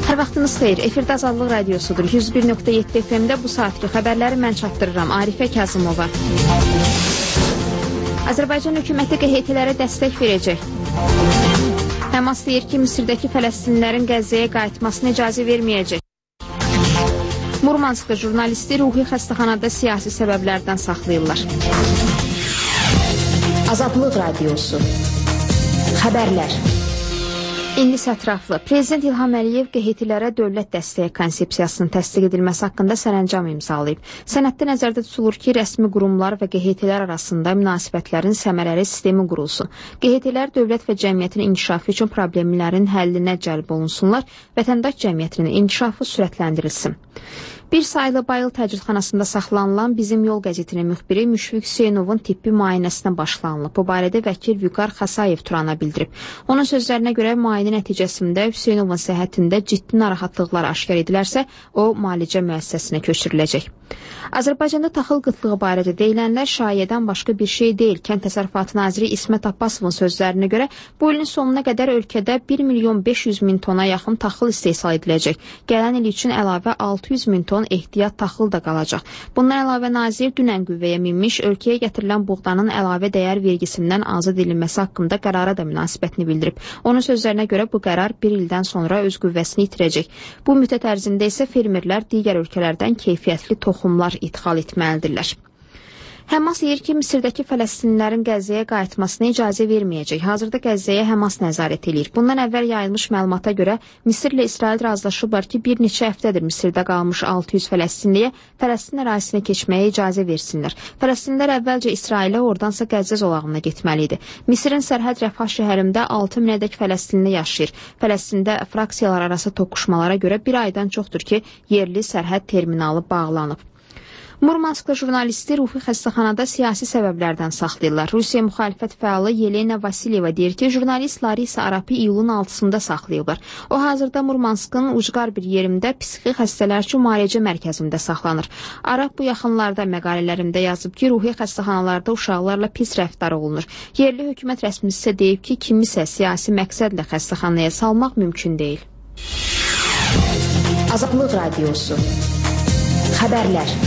Hər vaxtınız xeyir. Efirdə Azadlıq Radiosudur. 101.7 FM-də bu saatki xəbərləri mən çatdırıram. Arifə Kazımova. Azərbaycan hökuməti QHT-lərə dəstək verəcək. Həmas deyir ki, Misirdəki Fələstinlilərin Qəzzəyə qayıtmasına icazə verməyəcək. Murmanskda jurnalisti ruhi xəstəxanada siyasi səbəblərdən saxlayırlar. Azadlıq Radiosu. Xəbərlər. İndi ətraflı. Prezident İlham Əliyev QHT-lərə dövlət dəstəyi konsepsiyasının təsdiq edilməsi haqqında sərəncam imzalayıb. Sənəddə nəzərdə tutulur ki, rəsmi qurumlar və QHT-lər arasında münasibətlərin səmərəli sistemi qurulsun. QHT-lər dövlət və cəmiyyətin inkişafı üçün problemlərin həllinə cəlb olunsunlar, vətəndaş cəmiyyətinin inkişafı sürətləndirilsin. Bir sayılı Bayıl təcridxanasında saxlanılan Bizim Yol qəzetinin müxbiri Müşfiq Hüseynovun tibbi müayinəsinə başlanılıb. Bu barədə vəkil Vüqar Xasayev Turana bildirib. Onun sözlərinə görə müayinə nəticəsində Hüseynovun səhhətində ciddi narahatlıqlar aşkar edilərsə, o müalicə müəssisəsinə köçürüləcək. Azərbaycanda taxıl qıtlığı barədə deyilənlər şayədən başqa bir şey deyil. Kənd Təsərrüfatı naziri İsmət Abbasovun sözlərinə görə bu ilin sonuna qədər ölkədə 1.500.000 tona yaxın taxıl istehsal ediləcək. Gələn il üçün əlavə 600.000 ton ehtiyat taxıl da qalacaq. Bundan əlavə nazir dünən qüvvəyə minmiş ölkəyə gətirilən buğdanın əlavə dəyər vergisindən azad edilməsi haqqında qərara da münasibətini bildirib. Onun sözlərinə görə bu qərar bir ildən sonra öz qüvvəsini itirəcək. Bu müddət ərzində isə fermerlər digər ölkələrdən keyfiyyətli toxumlar ithal etməlidirlər. Həmas deyir ki, Misirdəki Fələstinlilərin Qəzzəyə qayıtmasına icazə verməyəcək. Hazırda Qəzzəyə Həmas nəzarət edir. Bundan əvvəl yayılmış məlumata görə Misirlə İsrail razılaşıblar ki, bir neçə həftədir Misirdə qalmış 600 Fələstinliyə Fələstin ərazisinə keçməyə icazə versinlər. Fələstinlilər əvvəlcə İsrailə, oradansa Qəzzə zolağına getməli idi. Misirin sərhəd Rəfah şəhərində 6000-ədək Fələstinli yaşayır. Fələstində fraksiyalar arası toqquşmalara görə bir aydan çoxdur ki, yerli sərhəd terminalı bağlanıb. Murmanskda jurnalisti ruhi xəstəxanada siyasi səbəblərdən saxlayırlar. Rusiya müxalifət fəalı Yelena Vasilyeva deyir ki, jurnalist Larisa Arapi iyulun 6-sında saxlayıblar. O hazırda Murmanskın ucqar bir yerində psixi xəstələr üçün müalicə mərkəzində saxlanır. Arap bu yaxınlarda məqalələrində yazıb ki, ruhi xəstəxanalarda uşaqlarla pis rəftar olunur. Yerli hökumət rəsmisi isə deyib ki, kimisə siyasi məqsədlə xəstəxanaya salmaq mümkün deyil. Azadlıq Radiosu. Xəbərlər.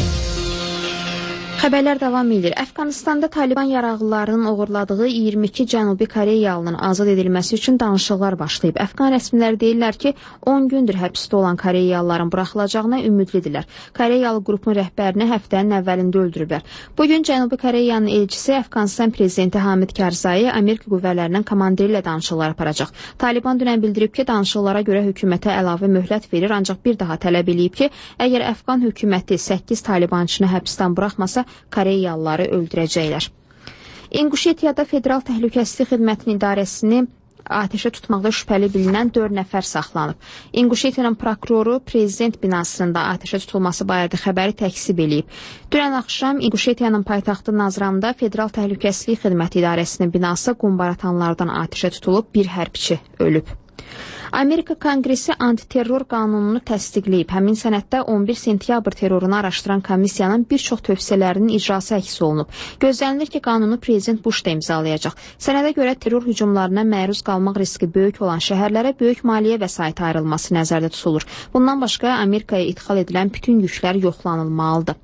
Xəbərlər davam edir. Əfqanistanda Taliban yaraqlılarının oğurladığı 22 Cənubi Koreyalının azad edilməsi üçün danışıqlar başlayıb. Əfqan rəsmiləri deyirlər ki, 10 gündür həbsdə olan Koreyalıların buraxılacağına ümidlidirlər. Koreyalı qrupun rəhbərini həftənin əvvəlində öldürüblər. Bugün Cənubi Koreyanın elçisi Əfqanistan prezidenti Hamid Karzai Amerika qüvvələrinin komandiri ilə danışıqlar aparacaq. Taliban dünən bildirib ki, danışıqlara görə hökumətə əlavə möhlət verir, ancaq bir daha tələb eləyib ki, əgər Əfqan hökuməti 8 talibançını həbsdən buraxmasa, Koreyalıları öldürəcəklər. İnquşetiyada Federal Təhlükəsizlik Xidmətinin idarəsini atəşə tutmaqda şübhəli bilinən 4 nəfər saxlanıb. İnquşetiyanın prokuroru prezident binasının da atəşə tutulması barədə xəbəri təkzib eləyib. Dünən axşam İnquşetiyanın paytaxtı Nazramda Federal Təhlükəsizlik Xidməti idarəsinin binası qumbaratanlardan atəşə tutulub, bir hərbçi ölüb. Amerika Konqresi antiterror qanununu təsdiqləyib. Həmin sənəddə 11 sentyabr terrorunu araşdıran komissiyanın bir çox tövsiyələrinin icrası əks olunub. Gözlənilir ki, qanunu prezident Bush da imzalayacaq. Sənədə görə terror hücumlarına məruz qalmaq riski böyük olan şəhərlərə böyük maliyyə vəsaiti ayrılması nəzərdə tutulur. Bundan başqa Amerikaya idxal edilən bütün yüklər yoxlanılmalıdır.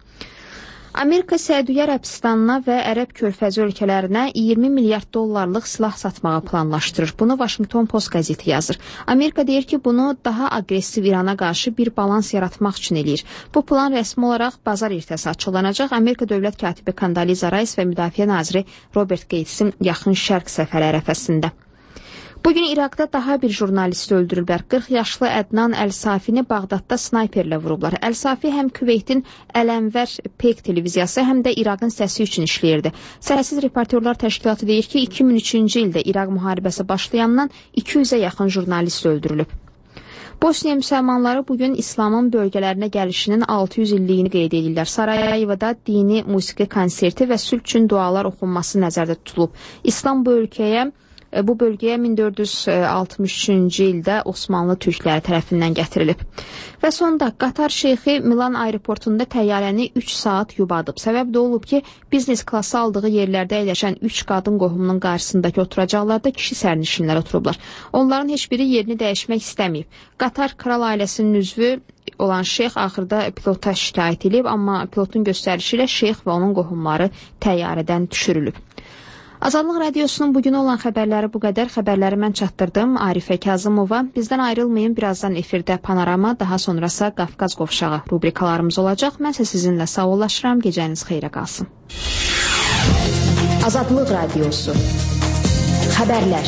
Amerika Səudiyyə Ərəbistanına və Ərəb körfəzi ölkələrinə 20 milyard dollarlıq silah satmağı planlaşdırır. Bunu Washington Post qəzeti yazır. Amerika deyir ki, bunu daha aqressiv İrana qarşı bir balans yaratmaq üçün eləyir. Bu plan rəsmi olaraq bazar ertəsi açıqlanacaq. Amerika dövlət katibi Condoleezza Rice və Müdafiə naziri Robert Gatesin yaxın şərq səfəri ərəfəsində. Bugün İraqda daha bir jurnalist öldürülüblər. 40 yaşlı Ədnan Əl-Safini Bağdadda snayperlə vurublar. Əl-Safi həm Küveytin Əl-Ənvər Peyk televiziyası, həm də İraqın səsi üçün işləyirdi. Sərhədsiz Reportyorlar Təşkilatı deyir ki, 2003-cü ildə İraq müharibəsi başlayandan 200-ə yaxın jurnalist öldürülüb. Bosniya müsəlmanları bugün İslamın bölgələrinə gəlişinin 600 illiyini qeyd edirlər. Sarayevada dini musiqi konserti və sülh üçün dualar oxunması nəzərdə tutulub. İslam bu ölkəyə bu bölgəyə 1463-cü ildə Osmanlı türkləri tərəfindən gətirilib. Və sonda Qatar şeyxi Milan aeroportunda təyyarəni 3 saat yubadıb. Səbəb də olub ki, biznes klası aldığı yerlərdə əyləşən 3 qadın qohumunun qarşısındakı oturacaqlarda kişi sərnişinlər oturublar. Onların heç biri yerini dəyişmək istəməyib. Qatar kral ailəsinin üzvü olan şeyx axırda pilota şikayət edib, amma pilotun göstərişi ilə şeyx və onun qohumları təyyarədən düşürülüb. Azadlıq Radiosunun bugün olan xəbərləri bu qədər. Xəbərləri mən çatdırdım Arifə Kazımova. Bizdən ayrılmayın, birazdan efirdə Panorama, daha sonrası Qafqaz qovşağı rubrikalarımız olacaq. Mən isə sizinlə sağollaşıram, gecəniz xeyrə qalsın. Azadlıq Radiosu Xəbərlər.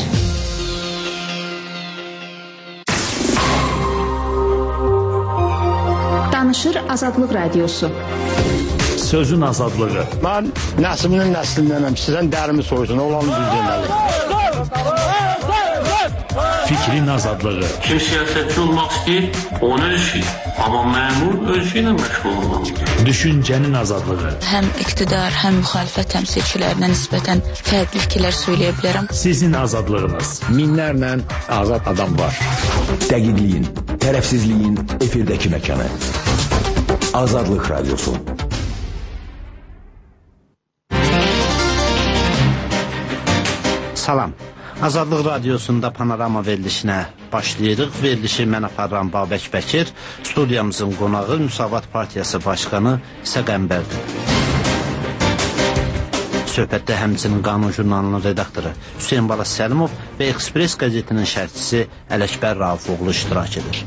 Danışır Azadlıq Radiosu. Sözün azadlığı. Mən nəslinin nəslindənəm. Sizdən dərimi soysun, olanı bildirməli. Fikrin azadlığı. Kim siyasetçi olmaq istəyir, onu ölçür. Amma məmur ölçü ilə məşğul olmalıdır. Düşüncənin azadlığı. Həm iqtidar, həm müxalifət təmsilçilərinə nisbətən fərqli fikirlər söyləyə bilərəm. Sizin azadlığınız. Minlərlə azad adam var. Dəqiqliyin, tərəfsizliyin efirdəki məkanı. Azadlıq Radiosu. Salam. Azadlıq Radiosunda Panorama verilişinə başlayırıq. Verilişi mən aparıram Babək Bəkir. Studiyamızın qonağı Müsavat Partiyası Başqanı İsa Qəmbərdir. Söhbətdə həmçinin Qanun jurnalının redaktoru Hüseyin Balas Səlimov və Express qəzetinin şərhçisi Ələkbər Raufoğlu iştirak edir.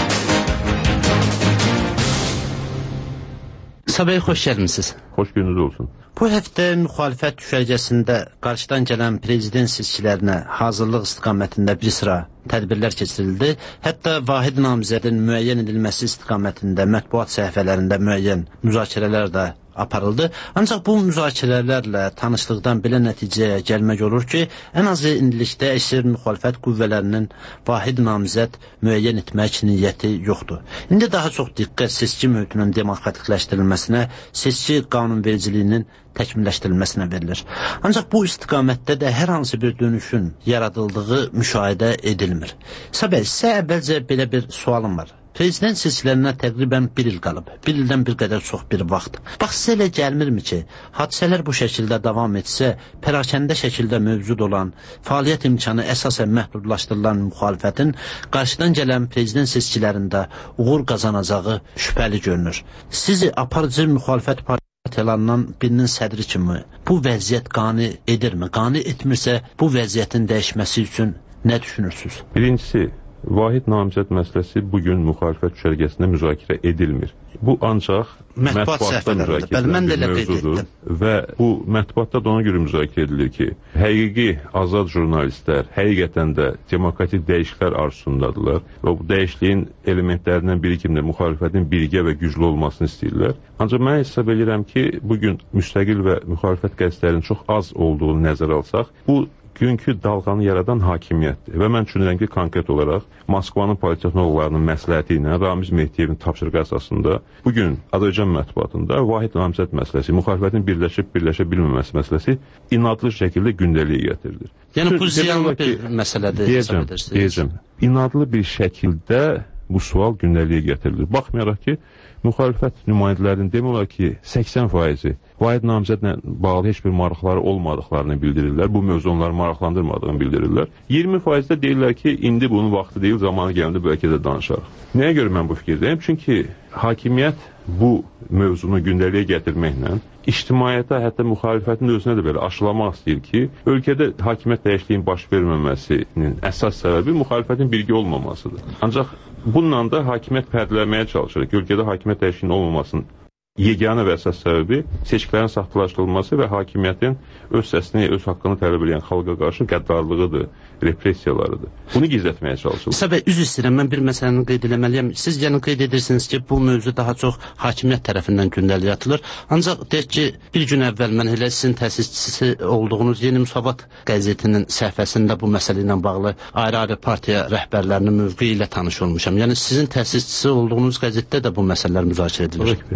Sabah xoş gəlmisiniz. Xoş gününüz olsun. Bu həftə müxalifət düşərgəsində qarşıdan gələn prezident seçkilərinə hazırlıq istiqamətində bir sıra tədbirlər keçirildi. Hətta vahid namizədin müəyyən edilməsi istiqamətində mətbuat səhifələrində müəyyən müzakirələr də aparıldı. Ancaq bu müzakirələrlə tanışlıqdan belə nəticəyə gəlmək olur ki, ən azı indilikdə əsir müxalifət qüvvələrinin vahid namizəd müəyyən etmək niyyəti yoxdur. İndi daha çox diqqət seçki mühitinin demokratikləşdirilməsinə, seçki qanunvericiliyinin təkmilləşdirilməsinə verilir. Ancaq bu istiqamətdə də hər hansı bir dönüşün yaradıldığı müşahidə edilmir. Səbəb isə əvvəlcə belə bir sualım var. Prezident seçkilərinə təqribən bir il qalıb. Bir ildən bir qədər çox bir vaxt. Bax, sizə elə gəlmirmi ki, hadisələr bu şəkildə davam etsə, pərakəndə şəkildə mövcud olan, fəaliyyət imkanı əsasən məhdudlaşdırılan müxalifətin qarşıdan gələn prezident seçkilərində uğur qazanacağı şübhəli görünür. Sizi aparıcı müxalifət partiyalarından birinin sədri kimi bu vəziyyət qane edirmi? Qane etmirsə, bu vəziyyətin dəyişməsi üçün nə düşünürsünüz? Birincisi, vahid namizəd məsələsi bugün müxalifət düşərgəsində müzakirə edilmir. Bu ancaq mətbuatda müzakirə edilen bir mövzudur və bu mətbuatda da ona görə müzakirə edilir ki, həqiqi azad jurnalistlər həqiqətən də demokratik dəyişikliklər arzusundadırlar və bu dəyişikliyin elementlərindən biri kimi də müxalifətin birgə və güclü olmasını istəyirlər. Ancaq mən hesab edirəm ki, bugün müstəqil və müxalifət qəzetlərinin çox az olduğunu nəzərə alsaq, bu günkü dalğanı yaradan hakimiyyətdir və mən düşünürəm ki, konkret olaraq Moskvanın politexnoloqlarının məsləhəti ilə Ramiz Mehdiyevin tapşırığı əsasında bugün Azərbaycan mətbuatında vahid namizəd məsələsi, müxalifətin birləşə bilməməsi məsələsi inadlı şəkildə gündəliyə gətirilir. Yəni bu ziyanlı bir məsələdir. Deyəcəm, inadlı bir şəkildə bu sual gündəliyə gətirilir. Baxmayaraq ki, müxalifət nümayəndələrinin demək olar ki, 80% vahid namizədlə bağlı heç bir maraqları olmadıqlarını bildirirlər. Bu mövzu onları maraqlandırmadığını bildirirlər. 20% də deyirlər ki, indi bunun vaxtı deyil, zamanı gəldi, bəlkə də danışarıq. Nəyə görə mən bu fikirdəyim? Çünki hakimiyyət bu mövzunu gündəliyə gətirməklə ictimaiyyətə, hətta müxalifətin özünə də belə aşılamaq istəyir ki, ölkədə hakimiyyət dəyişikliyin baş verməməsinin əsas səbəbi müxalifətin birgə olmamasıdır. Ancaq bununla da hakimiyyət pərdələməyə çalışır ki, ölkədə hakimiyyət dəyişikliyinin olmamasının yeganə və əsas səbəbi seçkilərin saxtalaşdırılması və hakimiyyətin öz səsini, öz haqqını tələb edən xalqa qarşı qəddarlığıdır, repressiyalarıdır. Bunu gizlətməyə çalışılır. İsa bəy, üzr istəyirəm, mən bir məsələni qeyd eləməliyəm. Siz yəni qeyd edirsiniz ki, bu mövzu daha çox hakimiyyət tərəfindən gündəliyə atılır. Ancaq deyək ki, bir gün əvvəl mən elə sizin təsisçisi olduğunuz Yeni Müsavat qəzetinin səhifəsində bu məsələ ilə bağlı ayrı-ayrı partiya rəhbərlərinin mövqeyi ilə tanış olmuşam. Yəni sizin təsisçisi olduğunuz qəzetdə də bu məsələlər müzakirə edilir. Bunu bir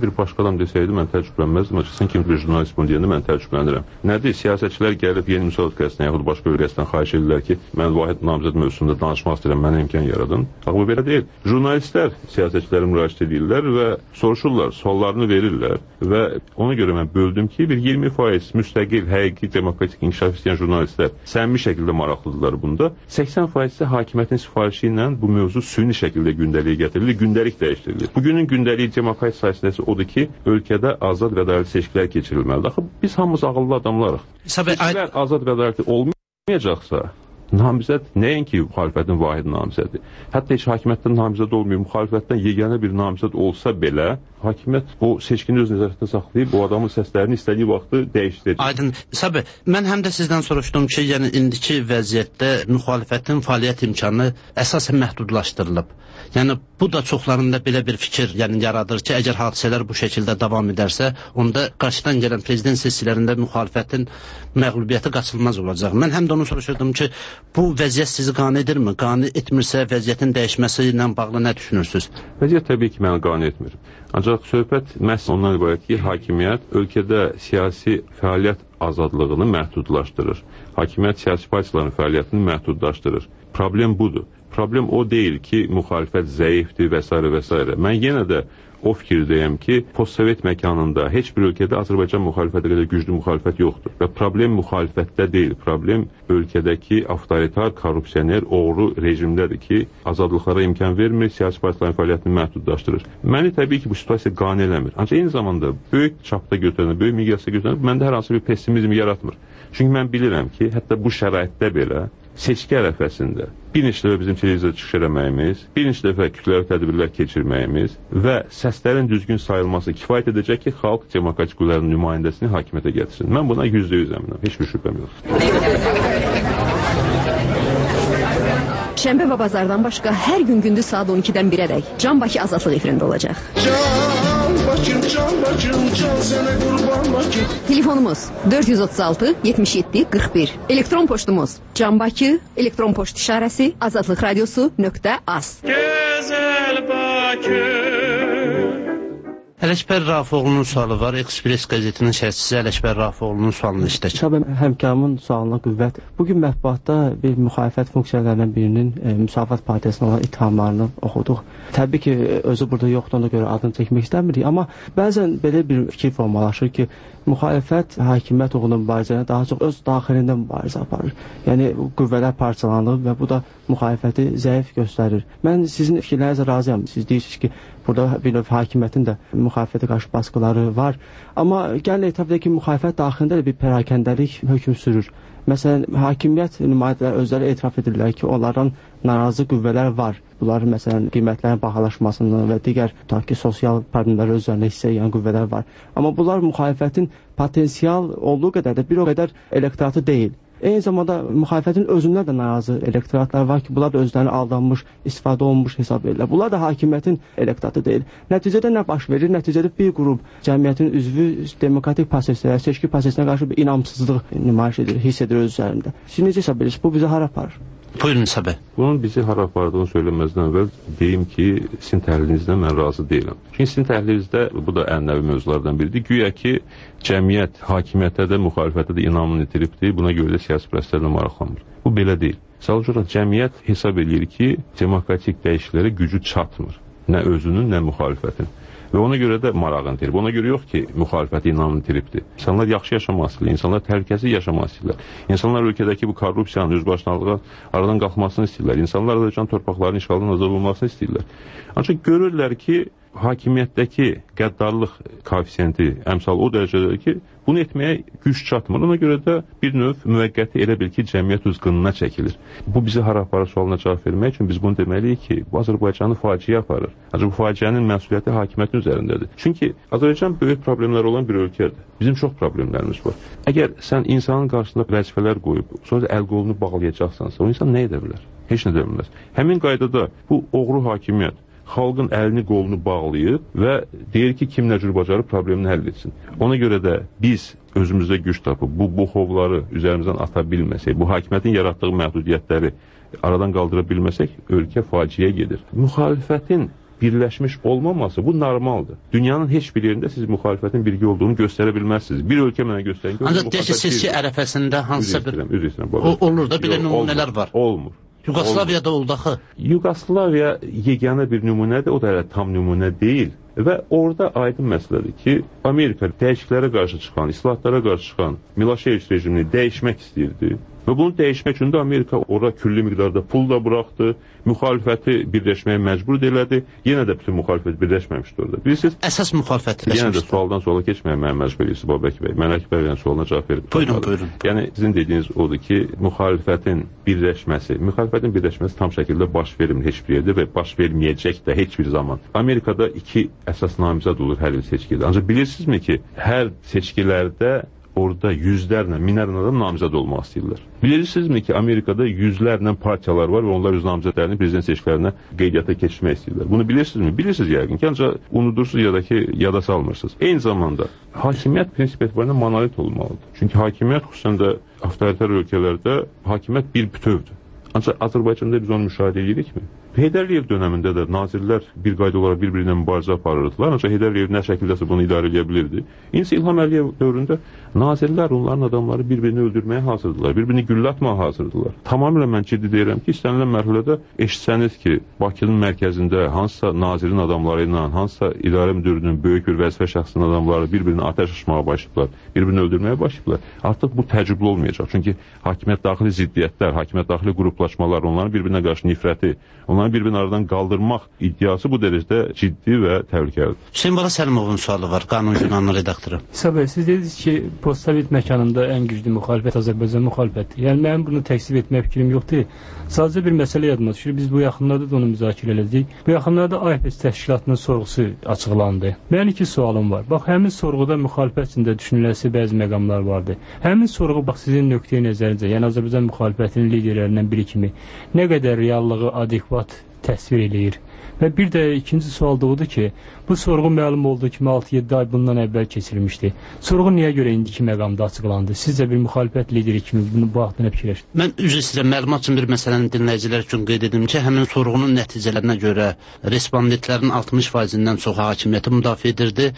bir başqa adam desəydi, mən təəccüblənməzdim. Sən kim bir jurnalist bunu deyəndə mən təəccüblənirəm. Nədir? Siyasətçilər gəlib yeni müsavat qəsdən yaxud başqa bir qəsdən xahiş edirlər ki, mən vahid namizəd mövzusunda danışmaq istəyirəm, mənə imkan yaradın. Bu belə deyil. Jurnalistlər siyasətçilərə müraciət edirlər və soruşurlar, suallarını verirlər və ona görə mən böldüm ki, bir 20% müstəqil, həqiqi, demokratik inkişaf istəyən jurnalistlər səmimi şəkildə maraqlıdırlar bunda. 80% isə hakimiyyətin sifarişi ilə bu mövzu süni şəkildə gündəliyə gətirilir, gündəlik dəyişdirilir. Bugünün gündəliyi demokrat sayəsində odur ki, ölkədə azad və ədalətli seçkilər keçirilməlidir. Axı biz hamımız ağıllı adamlarıq. Seçkilər azad və ədalətli olmayacaqsa, namizəd nəinki müxalifətin vahid namizədi. Hətta heç hakimiyyətdən namizəd olmuyor, müxalifətdən yeganə bir namizəd olsa belə, hakimiyyət o seçkini öz nəzarətində saxlayıb, o adamın səslərini istədiyi vaxtı dəyişdirir. Aydın. Səbəb, mən həm də sizdən soruşdum ki, yəni indiki vəziyyətdə müxalifətin fəaliyyət imkanı əsasən məhdudlaşdırılıb. Yəni bu da çoxlarında belə bir fikir yaradır ki, əgər hadisələr bu şəkildə davam edərsə, onda qarşıdan gələn prezident seçkilərində müxalifətin məğlubiyyəti qaçılmaz olacaq. Mən həm də onu soruşurdum ki, bu vəziyyət sizi qane edirmi? Qane etmirsə vəziyyətin dəyişməsi ilə bağlı nə düşünürsünüz? Vəziyyət təbii ki, məni qane etmir. Ancaq söhbət məhz ondan ibarət ki, hakimiyyət ölkədə siyasi fəaliyyət azadlığını məhdudlaşdırır. Hakimiyyət siyasi partiyaların fəaliyyətini məhdudlaşdırır. Problem budur. Problem o deyil ki, müxalifət zəifdir və s. və s. Mən yenə də o fikirdəyəm ki, postsovet məkanında heç bir ölkədə Azərbaycan müxalifəti qədər güclü müxalifət yoxdur. Və problem müxalifətdə deyil, problem ölkədəki avtoritar, korrupsioner, oğru rejimdədir ki, azadlıqlara imkan vermir, siyasi partiyaların fəaliyyətini məhdudlaşdırır. Məni təbii ki, bu situasiya qane eləmir. Ancaq eyni zamanda böyük çapda götürəndə, böyük miqyasda götürəndə məndə hər hansı bir pessimizm yaratmır. Çünki mən bilirəm ki, hətta bu şəraitdə belə seçki ərəfəsində bir neçə dəfə bizim televiziyada çıxış eləməyimiz, bir neçə dəfə kütləvi tədbirlər keçirməyimiz və səslərin düzgün sayılması kifayət edəcək ki, xalq demokratik qüvvələrin nümayəndəsini hakimiyyətə gətirsin. Mən buna %100 əminəm, heç bir şübhəm yox. Şənbə və bazardan başqa hər gün gündüz saat 12-dən 1-ədək Can Bakı Azadlıq efirində olacaq. Can Bakım, can sənə qurban Bakım. Telefonumuz 436 77 41. Elektron poçtumuz canbakı, elektron poçt işarəsi, azadlıqradiosu.az. Gözəl Bakı. Ələkbər Rafoğlu'nun sualı var. Express qəzetinin şərhçisi Ələkbər Rafoğlu'nun sualını işlək. Şəbəm həmkarımın sualına qüvvət. Bugün mətbuatda bir müxalifət funksiyalarından birinin Müsavat Partiyasına olan ittihamlarını oxuduq. Təbii ki, özü burada yoxdur, ona görə adını çəkmək istəmirik. Amma bəzən belə bir fikir formalaşır ki, müxalifət hakimiyyət uğrunda mübarizəni daha çox öz daxilində mübarizə aparır. Yəni, qüvvələr parçalanır və bu da müxalifəti zəif göstərir. Mən sizin fikirlərinizə razıyam. Siz deyirsiniz ki, burada bir növ hakimiyyətin də müxalifətə qarşı baskıları var. Amma gəlin etiraf edək ki, müxalifət daxilində də bir pərakəndəlik hökm sürür. Məsələn, hakimiyyət nümayəndələri özləri etiraf edirlər ki, onlardan narazı qüvvələr var. Bunların, məsələn, qiymətlərin bahalaşmasından və digər tutaq ki, sosial problemləri özlərində hissə edən qüvvələr var. Amma bunlar müxalifətin potensial olduğu qədər də bir o qədər elektoratı deyil. Eyni zamanda müxalifətin özündən də narazı elektoratlar var ki, bunlar da özlərini aldanmış, istifadə olunmuş hesab edirlər. Bunlar da hakimiyyətin elektoratı deyil. Nəticədə nə baş verir? Nəticədə bir qrup cəmiyyətin üzvü demokratik proseslərə, seçki prosesinə qarşı bir inamsızlıq nümayiş edir, hiss edir öz üzərində. Siz necə hesab edirsiniz? Bu bizə hara aparır? Buyurun səbəb. Bunun bizi hara apardığını söyləməzdən əvvəl deyim ki, sizin təhlilinizdən mən razı deyiləm. Çünki sizin təhlilinizdə, bu da ənənəvi mövzulardan biridir, güya ki, cəmiyyət hakimiyyətə də, müxalifətə də inamını itiribdir, buna görə də siyasi proseslərlə maraqlanmır. Bu belə deyil. Sadəcə olaraq cəmiyyət hesab edir ki, demokratik dəyişikliklərə gücü çatmır. Nə özünün, nə müxalifətin. Və ona görə də marağını itirib. Ona görə yox ki, müxalifəti inamını itiribdir. İnsanlar yaxşı yaşamaq istəyirlər, insanlar təhlükəsiz yaşamaq istəyirlər. İnsanlar ölkədəki bu korrupsiyanın, özbaşınalığa aradan qalxmasını istəyirlər. İnsanlar Azərbaycan torpaqlarının işğaldan azad olunmasını istəyirlər. Ancaq görürlər ki, hakimiyyətdəki qəddarlıq koefisiyenti əmsal o dərəcədir ki, bunu etməyə güc çatmır. Ona görə də bir növ müvəqqəti elə bil ki, cəmiyyət öz qınına çəkilir. Bu bizi hara aparır sualına cavab vermək üçün biz bunu deməliyik ki, bu Azərbaycanı faciə aparır. Ancaq bu faciənin məsuliyyəti hakimiyyətin üzərindədir. Çünki Azərbaycan böyük problemlər olan bir ölkədir. Bizim çox problemlərimiz var. Əgər sən insanın qarşısında vəzifələr qoyub, sonra da əl-qolunu bağlayacaqsansa, o insan nə edə bilər? Heç nə edə bilməz. Həmin qaydada bu oğru hakimiyyət xalqın əlini qolunu bağlayıb və deyir ki, kim nə cür bacarıb problemini həll etsin. Ona görə də biz özümüzdə güc tapıb bu xovları üzərimizdən ata bilməsək, bu hakimiyyətin yaratdığı məhdudiyyətləri aradan qaldıra bilməsək, ölkə faciəyə gedir. Müxalifətin birləşmiş olmaması bu normaldır. Dünyanın heç bir yerində siz müxalifətin birgə olduğunu göstərə bilməzsiniz. Bir ölkə mənə göstərin ki, ancaq deyək ki, seçki ərəfəsində hansısa bir olur da belə nümunələr var. Olmur. Yugoslaviyada oldu axı. Yugoslaviya yeganə bir nümunədir, o da tam nümunə deyil. Və orada aydın məsələdir ki, Amerika dəyişiklərə qarşı çıxan, islahatlara qarşı çıxan Milošević rejimini dəyişmək istəyirdi. Və bunu dəyişmək üçün də Amerika ora külli miqdarda pul da buraxdı, müxalifəti birləşməyə məcbur elədi. Yenə də bütün müxalifət birləşməmişdi orada. Bilirsiniz, əsas müxalifət birləşmişdi. Yenə də sualdan suala keçməyə mənə məcbur edirsiniz Babək bəy. Mən Əkbər bəyin sualına cavab verib. Buyurun. Yəni sizin dediyiniz odur ki, müxalifətin birləşməsi tam şəkildə baş vermir heç bir yerdə və baş verməyəcək də heç bir zaman. Amerikada 2 əsas namizəd olur hər il seçkidə. Ancaq bilirsinizmi ki, hər seçkilərdə orada yüzlərlə, minlərlə adam namizəd olmaq istəyirlər. Bilirsinizmi ki, Amerikada yüzlərlə partiyalar var və onlar öz namizədlərini prezident seçkilərinə qeydiyyata keçirmək istəyirlər. Bunu bilirsinizmi? Bilirsiniz yəqin ki, ancaq unudursunuz ya da ki, yada salmırsınız. Eyni zamanda hakimiyyət prinsip etibarında monolit olmalıdır. Çünki hakimiyyət xüsusən də avtoritar ölkələrdə hakimiyyət bir bütövdür. Ancaq Azərbaycanda biz onu müşahidə edirikmi? Heydər Əliyev dönəmində də nazirlər bir qayda olaraq bir-birinə mübarizə aparırdılar. Ancaq Heydər Əliyev nə şəkildəsə bunu idarə edə bilirdi. İndi İlham Əliyev dövründə nazirlər onların adamları bir-birini öldürməyə hazırdılar, bir-birini güllə atmağa hazırdılar. Tamamilə mən ciddi deyirəm ki, istənilən mərhələdə eşitsəniz ki, Bakının mərkəzində hansısa nazirin adamları ilə, hansısa idarə müdürünün böyük bir vəzifə şəxsinin adamları bir-birini atəş açmağa başlayıblar, bir-birini öldürməyə başlayıblar. Artıq bu təcrübli olmayacaq. Çünki hakimiyyət daxili ziddiyyətlər, hakimiyyət daxili qruplaşmalar, onların bir-birinə qarşı nifrəti, onların bir-birini aradan qaldırmaq iddiası bu dərəcədə ciddi və təhlükəlidir. Hüseyn Bala Səlimovun sualı var, Qanun Jurnalının redaktoru. İsa bəy, siz dediniz ki, postsovet məkanında ən güclü müxalifət Azərbaycan müxalifətdir. Yəni, mənim bunu təksib etmək fikrim yoxdur. Sadəcə bir məsələ yadıma düşür. Biz bu yaxınlarda da onu müzakirə elədik. Bu yaxınlarda AFS təşkilatının sorğusu açıqlandı. Mənim 2 sualım var. Bax, həmin sorğuda müxalifət içində düşünüləsi bəzi məqamlar vardı. Həmin sorğu, bax, sizin nöqteyi nəzərincə, yəni Azərbaycan müxalifətinin liderlərindən biri kimi nə qədər reallığı adekvat təsvir eləyir? Və bir də ikinci sual da odur ki, bu sorğu məlum olduğu kimi 6-7 ay bundan əvvəl keçirilmişdi. Sorğu niyə görə indiki məqamda açıqlandı? Sizcə bir müxalifət lideri kimi bunu bu haqda nə fikirləşdiniz? Mən üzr istəyirəm, məlumat üçün bir məsələni dinləyicilər üçün qeyd edim ki, həmin sorğunun nəticələrinə görə respondentlərin 60%-dən çox hakimiyyəti müdafiə edirdi.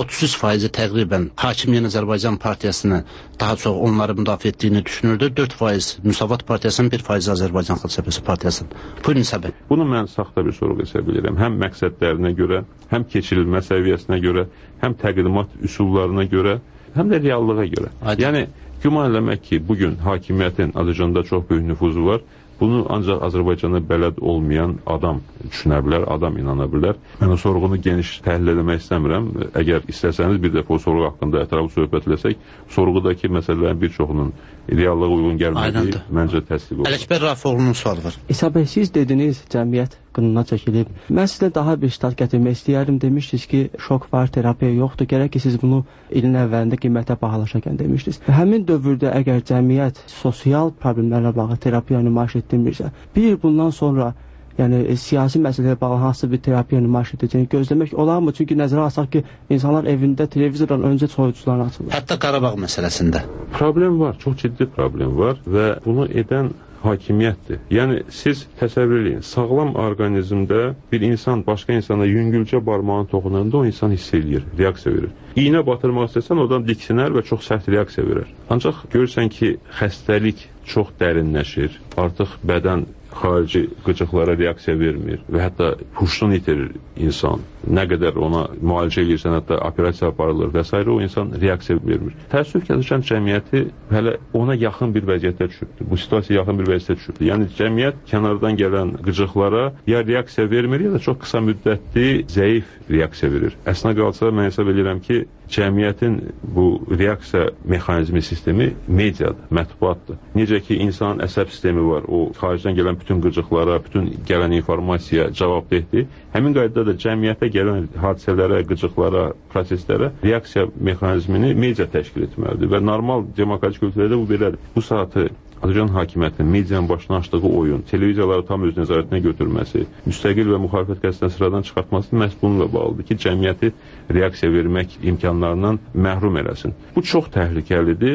33% təqribən Hakim Yeni Azərbaycan Partiyasını daha çox onları müdafiə etdiyini düşünürdü. 4% Müsavat Partiyasının, 1% Azərbaycan Xalq Cəbhəsi Partiyasının. Buyurun İsa bəy. Bunu mən saxta bir sorğu hesab edirəm. Həm məqsədlərinə görə, həm keçirilmə səviyyəsinə görə, həm təqdimat üsullarına görə, həm də reallığa görə. Yəni, güman eləmək ki, bugün hakimiyyətin Azərbaycanda çox böyük nüfuzu var. Bunu ancaq Azərbaycana bələd olmayan adam düşünə bilər, adam inana bilər. Mən o sorğunu geniş təhlil eləmək istəmirəm. Əgər istəsəniz bir dəfə o sorğu haqqında ətraflı söhbət eləsək, sorğudakı məsələlərin bir çoxunun reallığa uyğun gəlmədiyi məncə təsdiq olur. Ələkbər Rafiqoğlu'nun sualı var. İsa bəy, siz dediniz cəmiyyət qınına çəkilib. Mən sizə daha bir stat gətirmək istəyərdim. Demişdiniz ki, şok var, terapiya yoxdur. Gərək ki, siz bunu ilin əvvəlində qiymətə bahalaşarkən demişdiniz. Həmin dövrdə əgər cəmiyyət sosial problemlərlə bağlı terapiya nümayiş etdirmirsə, bir il bundan sonra yəni siyasi məsələyə bağlı hansı bir terapiya nümayiş edəcəyini gözləmək olarmı? Çünki nəzərə alsaq ki, insanlar evində televizordan öncə soyucularını açırlar. Hətta Qarabağ məsələsində. Problem var, çox ciddi problem var və bunu edən hakimiyyətdir. Yəni, siz təsəvvür edin, sağlam orqanizmdə bir insan başqa insana yüngülcə barmağını toxunanda o insan hiss edir, reaksiya verir. İğnə batırmaq istəsən, oradan diksinər və çox sərt reaksiya verir. Ancaq görürsən ki, xəstəlik çox dərinləşir, artıq bədən xarici qıcıqlara reaksiya vermir və hətta huşunu itirir insan. Nə qədər ona müalicə edirsən, hətta operasiya aparılır və s. o insan reaksiya vermir. Təəssüf ki, Azərbaycan cəmiyyəti hələ ona yaxın bir vəziyyətə düşübdür. Bu situasiya yaxın bir vəziyyətə düşübdür. Yəni cəmiyyət kənardan gələn qıcıqlara ya reaksiya vermir, ya da çox qısa müddətli zəif reaksiya verir. Əslində qalsa, mən hesab edirəm ki, cəmiyyətin bu reaksiya mexanizmi sistemi mediadır, mətbuatdır. Necə ki, insanın əsəb sistemi var, o xaricdən gələn bütün qıcıqlara, bütün gələn informasiyaya cavabdehdir. Həmin qaydada da cəmiyyətə gələn hadisələrə, qıcıqlara, proseslərə reaksiya mexanizmini media təşkil etməlidir və normal demokratik ölkələrdə bu belədir. Bu saatı Azərbaycan hakimiyyətinin medianın başına açdığı oyun, televiziyaları tam öz nəzarətinə götürməsi, müstəqil və müxalifət qəzetini sıradan çıxartması məhz bununla bağlıdır ki, cəmiyyəti reaksiya vermək imkanlarından məhrum eləsin. Bu çox təhlükəlidir.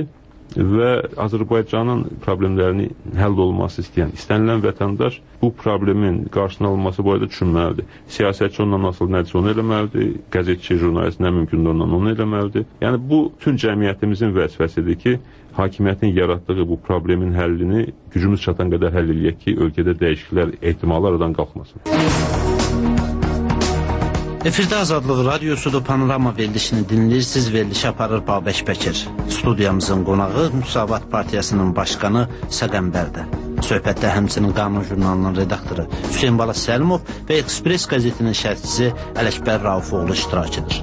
və Azərbaycanın problemlərini həll olması istəyən, istənilən vətəndaş bu problemin qarşısının alınması barədə düşünməlidir. Siyasətçi ondan asılı nədirsə onu eləməlidir, qəzetçi, jurnalist nə mümkündür ondan onu eləməlidir. Yəni bu bütün cəmiyyətimizin vəzifəsidir ki, hakimiyyətin yaratdığı bu problemin həllini gücümüz çatan qədər həll eləyək ki, ölkədə dəyişikliklər ehtimalı aradan qalxmasın. Efirdə Azadlıq Radiosudur, Panorama verilişini dinləyirsiniz. Verilişi aparır Babək Bəkir. Studiyamızın qonağı Müsavat Partiyasının başqanı Səqəmbərdə. Söhbətdə həmçinin Qanun jurnalının redaktoru Hüseyin Bala Səlimov və Express qəzetinin şərhçisi Ələkbər Raufoğlu iştirak edir.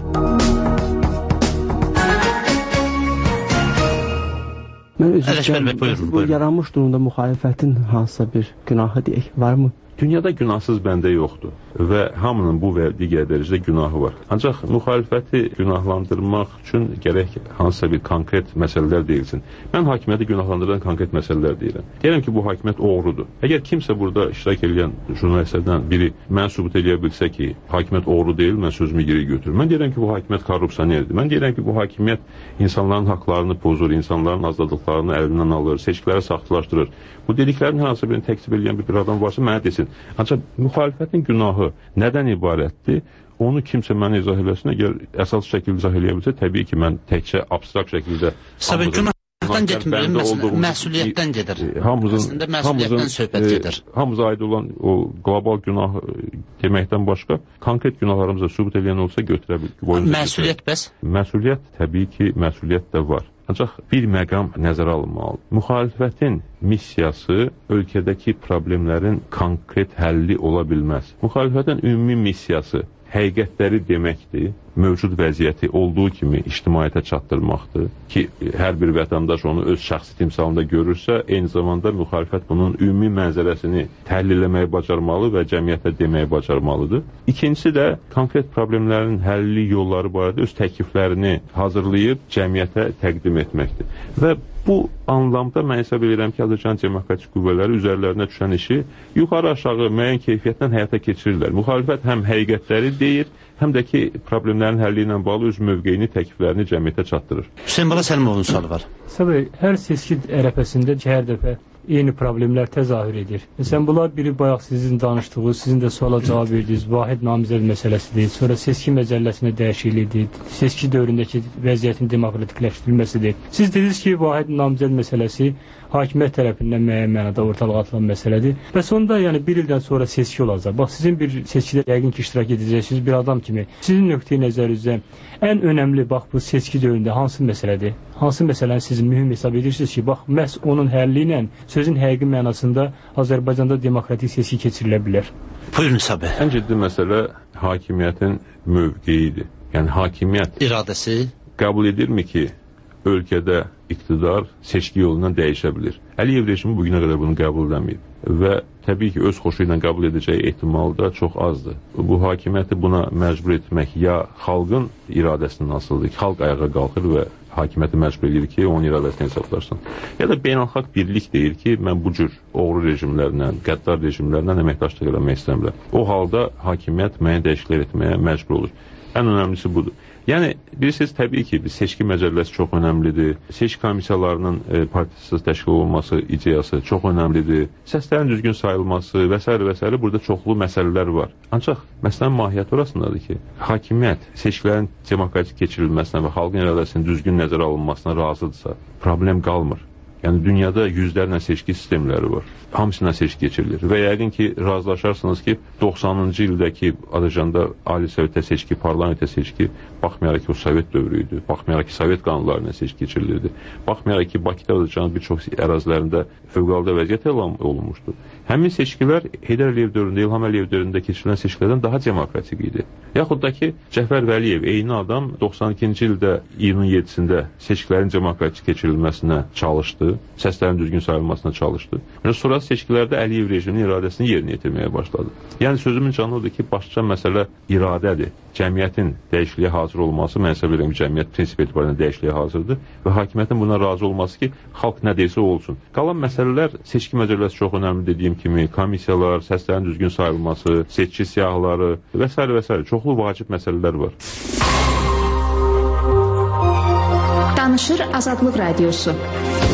Ələkbər bəy, buyurun. Bu yaranmış durumda müxalifətin hansısa bir günahı deyək, varmı? Dünyada günahsız bəndə yoxdur və hamının bu və digər dərəcədə günahı var. Ancaq müxalifəti günahlandırmaq üçün gərək hansısa bir konkret məsələlər deyilsin. Mən hakimiyyəti günahlandıran konkret məsələlər deyirəm. Deyirəm ki, bu hakimiyyət oğrudur. Əgər kimsə burada iştirak edən jurnalistlərdən biri mən sübut edə bilsə ki, hakimiyyət oğru deyil, mən sözümü geri götürürüm. Mən deyirəm ki, bu hakimiyyət korrupsionerdir. Mən deyirəm ki, bu hakimiyyət insanların haqlarını pozur, insanların azadlıqlarını əlindən alır, seçkiləri saxtalaşdırır. Bu dediklərin hansı birini təkzib edən bir adam varsa mənə desin. Ancaq müxalifətin günahı nədən ibarətdir? Onu kimsə mənə izah eləsin. Əgər əsas şəkildə izah eləyə bilsə, təbii ki, mən təkcə abstrakt şəkildə... Səbəb günahdan getmir, məsuliyyətdən gedir. Əslində məsuliyyətdən söhbət gedir. Hamıza aid olan o global günah deməkdən başqa, konkret günahlarımıza sübut edən olsa götürə bilir. Məsuliyyət bəs? Məsuliyyət, təbii ki, məsuliyyət də var. Ancaq bir məqam nəzərə alınmalıdır. Müxalifətin missiyası ölkədəki problemlərin konkret həlli ola bilməz. Müxalifətin ümumi missiyası həqiqətləri deməkdir, mövcud vəziyyəti olduğu kimi ictimaiyyətə çatdırmaqdır ki, hər bir vətəndaş onu öz şəxsi timsalında görürsə, eyni zamanda müxalifət bunun ümumi mənzərəsini təhlil eləməyi bacarmalı və cəmiyyətə deməyi bacarmalıdır. İkincisi də konkret problemlərin həlli yolları barədə öz təkliflərini hazırlayıb cəmiyyətə təqdim etməkdir. Və bu anlamda mən hesab edirəm ki, Azərbaycan demokratik qüvvələri üzərlərinə düşən işi yuxarı-aşağı müəyyən keyfiyyətlə həyata keçirirlər. Müxalifət həm həqiqətləri deyir, həm də ki, problemlərin həlli ilə bağlı öz mövqeyini, təkliflərini cəmiyyətə çatdırır. Hüseyin Bala Səlimovun sualı var. Səbəb, hər seçki ərəfəsində hər dəfə eyni problemlər təzahür edir. Məsələn, bunlar biri bayaq sizin danışdığınız, sizin də suala cavab verdiniz, vahid namizəd məsələsidir, sonra seçki məcəlləsində dəyişiklikdir, seçki dövründəki vəziyyətin demokratikləşdirilməsidir. Siz dediniz ki, vahid namizəd məsələsi hakimiyyət tərəfindən müəyyən mənada ortalığa atılan məsələdir. Və sonunda yəni bir ildən sonra seçki olacaq. Bax, sizin bir seçkidə yəqin ki, iştirak edəcəksiniz bir adam kimi. Sizin nöqteyi nəzərinizdə ən önəmli bax bu seçki dövründə hansı məsələdir? Hansı məsələni siz mühüm hesab edirsiniz ki, bax, məhz onun həlli ilə sözün həqiqi mənasında Azərbaycanda demokratik seçki keçirilə bilər? Buyurun Səbəb. Ən ciddi məsələ hakimiyyətin mövqeyidir. Yəni hakimiyyət iradəsi qəbul edirmi ki, ölkədə iqtidar seçki yolundan dəyişə bilir. Əliyev rejimi bugünə qədər bunu qəbul edəməyib və təbii ki, öz xoşu ilə qəbul edəcəyi ehtimal da çox azdır. Bu hakimiyyəti buna məcbur etmək ya xalqın iradəsindən asılıdır ki, xalq ayağa qalxır və hakimiyyəti məcbur edir ki, onun iradəsini hesablarsın. Ya da beynəlxalq birlik deyir ki, mən bu cür oğru rejimlərlə, qəddar rejimlərlə əməkdaşlıq eləmək istəmirəm. O halda hakimiyyət müəyyən dəyişikliklər etməyə məcbur olur. Ən önəmlisi budur. Yəni, bilirsiniz, təbii ki, seçki məcəlləsi çox önəmlidir. Seçki komissiyalarının partisız təşkil olunması ideyası çox önəmlidir. Səslərin düzgün sayılması və s. və s. burada çoxlu məsələlər var. Ancaq məsələnin mahiyyəti orasındadır ki, hakimiyyət seçkilərin demokratik keçirilməsinə və xalqın iradəsinin düzgün nəzərə alınmasına razıdırsa, problem qalmır. Yəni, dünyada yüzlərlə seçki sistemləri var. Hamısına seçki keçirilir. Və yəqin ki, razılaşarsınız ki, 90-cı ildəki Azərbaycanda Ali Sovetə seçki, parlamentə seçki, baxmayaraq ki, o Sovet dövrü idi, baxmayaraq ki, Sovet qanunlarına seçki keçirilirdi, baxmayaraq ki, Bakıda Azərbaycanın bir çox ərazilərində fövqəladə vəziyyət elan olunmuşdu. Həmin seçkilər Heydər Əliyev dövründə, İlham Əliyev dövründə keçirilən seçkilərdən daha demokratik idi. Yaxud da ki, Cəfər Vəliyev, eyni adam 92-ci ildə iyunun 7-sində seçkilərin demokratik keçirilməsinə çalışdı, səslərin düzgün sayılmasına çalışdı. Sonra seçkilərdə Əliyev rejiminin iradəsini yerinə yetirməyə başladı. Yəni sözümün canı odur ki, başlıca məsələ iradədir. Cəmiyyətin dəyişikliyə hazır olması, mən hesab edirəm ki, cəmiyyət prinsip etibarıyla dəyişikliyə hazırdır və hakimiyyətin buna razı olması ki, xalq nə deyirsə olsun. Qalan məsələlər, seçki məcəlləsi çox önəmli dediyim kimi, komissiyalar, səslərin düzgün sayılması, seçki siyahıları və s. və s. çoxlu vacib məsələlər var. Danışır Azadlıq Radiosu.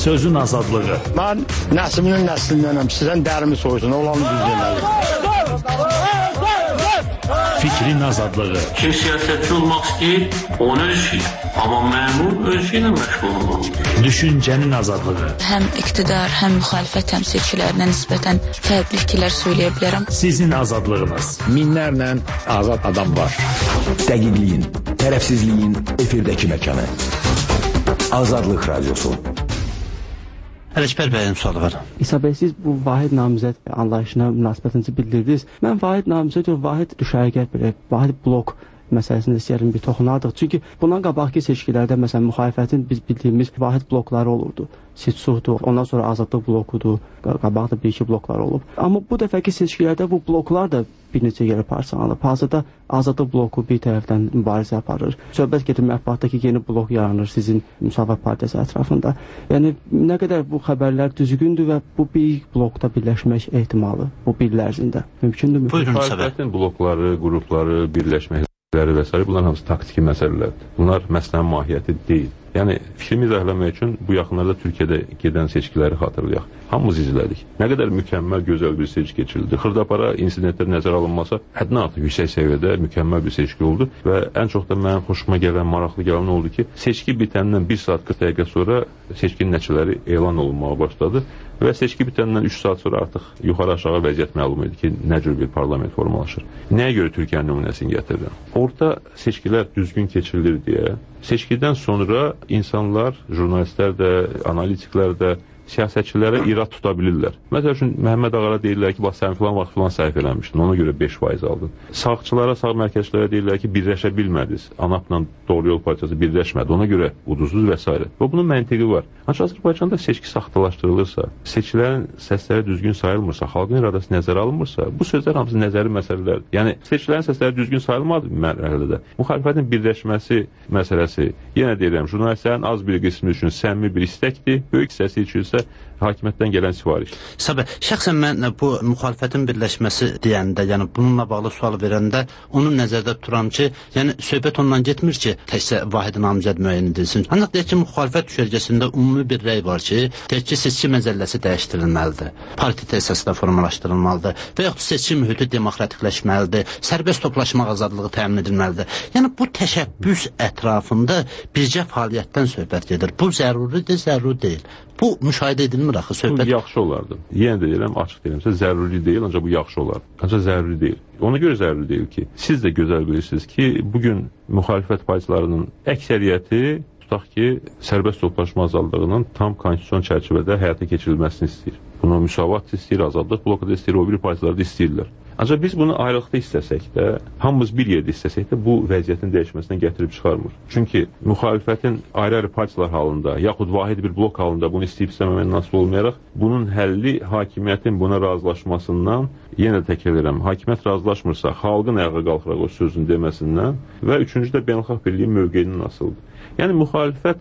Sözün azadlığı. Mən nəsliminin nəslindənəm. Sizdən dərimi soysun, olanı düz deməli. Fikrin azadlığı. Kim siyasetçi olmak istəyir, onu ölçür. Amma məmur ölçüyle məşğul olmalıdır. Düşüncenin azadlığı. Həm iqtidar, həm müxalifət təmsilçilərinə nisbətən fərqli fikirlər söyləyə bilərəm. Sizin azadlığınız. Minlərlə azad adam var. Dəqiqliyin, tərəfsizliyin efirdəki məkanı. Azadlıq Radyosu. Ələkbər bəyin sualı var. İsa bəy, siz bu vahid namizəd anlayışına münasibətinizi bildirdiniz. Mən vahid namizəd yox, vahid düşərgə, vahid blok məsələsində istəyərim bir toxunardıq. Çünki bundan qabaqki seçkilərdə məsələn müxalifətin biz bildiyimiz vahid blokları olurdu. Sitsuhdur, ondan sonra azadlıq blokudur, qabaqda bir-iki bloklar olub. Amma bu dəfəki seçkilərdə bu bloklar da bir neçə yerə parçalanıb. Hazırda azadlıq bloku bir tərəfdən mübarizə aparır. Söhbət gedir mətbuatdakı yeni blok yaranır sizin Müsavat Partiyası ətrafında. Yəni nə qədər bu xəbərlər düzgündür və bu bir blokda birləşmək ehtimalı bu bir il ərzində mümkündürmü? Buyurun, Müxalifətin blokları, qrupları, birləşməkləri və s. bunlar hamısı taktiki məsələlərdir. Bunlar məsələnin mahiyyəti deyil. Yəni, fikrimi izahləmək üçün bu yaxınlarda Türkiyədə gedən seçkiləri xatırlayaq. Hamımız izlədik. Nə qədər mükəmməl, gözəl bir seçki keçirildi. Xırdapara insidentlər nəzərə alınmasa, həddən artıq yüksək səviyyədə mükəmməl bir seçki oldu və ən çox da mənim xoşuma gələn, maraqlı gələn oldu ki, seçki bitəndən 1 saat 40 dəqiqə sonra seçkinin nəticələri elan olunmağa başladı və seçki bitəndən 3 saat sonra artıq yuxarı-aşağı vəziyyət məlum idi ki, nə cür bir parlament formalaşır. Nəyə görə Türkiyənin nümunəsini gətirdim? Orada seçkilər düzgün keçirilir deyə, seçkidən sonra insanlar, jurnalistlər də, analitiklər də siyasətçilərə irad tuta bilirlər. Məsəl üçün, Məhəmməd Ağara deyirlər ki, bax, sən filan vaxt filan səhv eləmişdin, ona görə 5% aldın. Sağçılara, sağ mərkəzçilərə deyirlər ki, birləşə bilmədiniz. ANAP-la Doğru Yol Partiyası birləşmədi, ona görə uduzdunuz və s. Və bunun məntiqi var. Ancaq Azərbaycanda seçki saxtalaşdırılırsa, seçkilərin səsləri düzgün sayılmırsa, xalqın iradəsi nəzərə alınmırsa, bu sözlər hamısı nəzəri məsələlərdir. Yəni, seçkilərin səsləri düzgün sayılmadı mərhələdə. Müxalifətin birləşməsi məsələsi, yenə deyirəm, jurnalistlərin az bir qismi üçün səmimi bir istəkdir, böyük hissəsi üçün hakimiyyətdən gələn sifariş. Sabah, şəxsən mən bu müxalifətin birləşməsi deyəndə, yəni bununla bağlı sual verəndə onu nəzərdə tuturam ki, yəni söhbət ondan getmir ki, təkcə vahid namizəd müəyyən edilsin. Ancaq deyək ki, müxalifət düşərgəsində ümumi bir rəy var ki, deyək ki, seçki məcəlləsi dəyişdirilməlidir, parti əsasında formalaşdırılmalıdır və yaxud seçki mühiti demokratikləşməlidir, sərbəst toplaşmaq azadlığı təmin edilməlidir. Yəni bu təşəbbüs ətrafında bircə fəaliyyətdən söhbət gedir. Bu zəruridir, zəruri deyil. Bu müşahidə edilmir axı söhbət. Bu yaxşı olardı. Yenə də deyirəm, açıq deyirəmsə, zəruri deyil, ancaq bu yaxşı olardı. Ancaq zəruri deyil. Ona görə zəruri deyil ki, siz də gözəl bilirsiniz ki, bugün müxalifət partiyalarının əksəriyyəti tutaq ki, sərbəst toplaşma azadlığının tam konstitusiyon çərçivədə həyata keçirilməsini istəyir. Bunu Müsavat istəyir, Azadlıq bloku da istəyir, o biri partiyalar da istəyirlər. Ancaq biz bunu ayrılıqda istəsək də, hamımız bir yerdə istəsək də, bu vəziyyətin dəyişməsindən gətirib çıxarmır. Çünki müxalifətin ayrı-ayrı partiyalar halında, yaxud vahid bir blok halında bunu istəyib istəməməklə nasıl olmayaraq, bunun həlli hakimiyyətin buna razılaşmasından, yenə də təkrar edirəm, hakimiyyət razılaşmırsa, xalqın ayağa qalxaraq o sözün deməsindən və üçüncü də beynəlxalq birliyin mövqeyinin asılıdır. Yəni müxalifət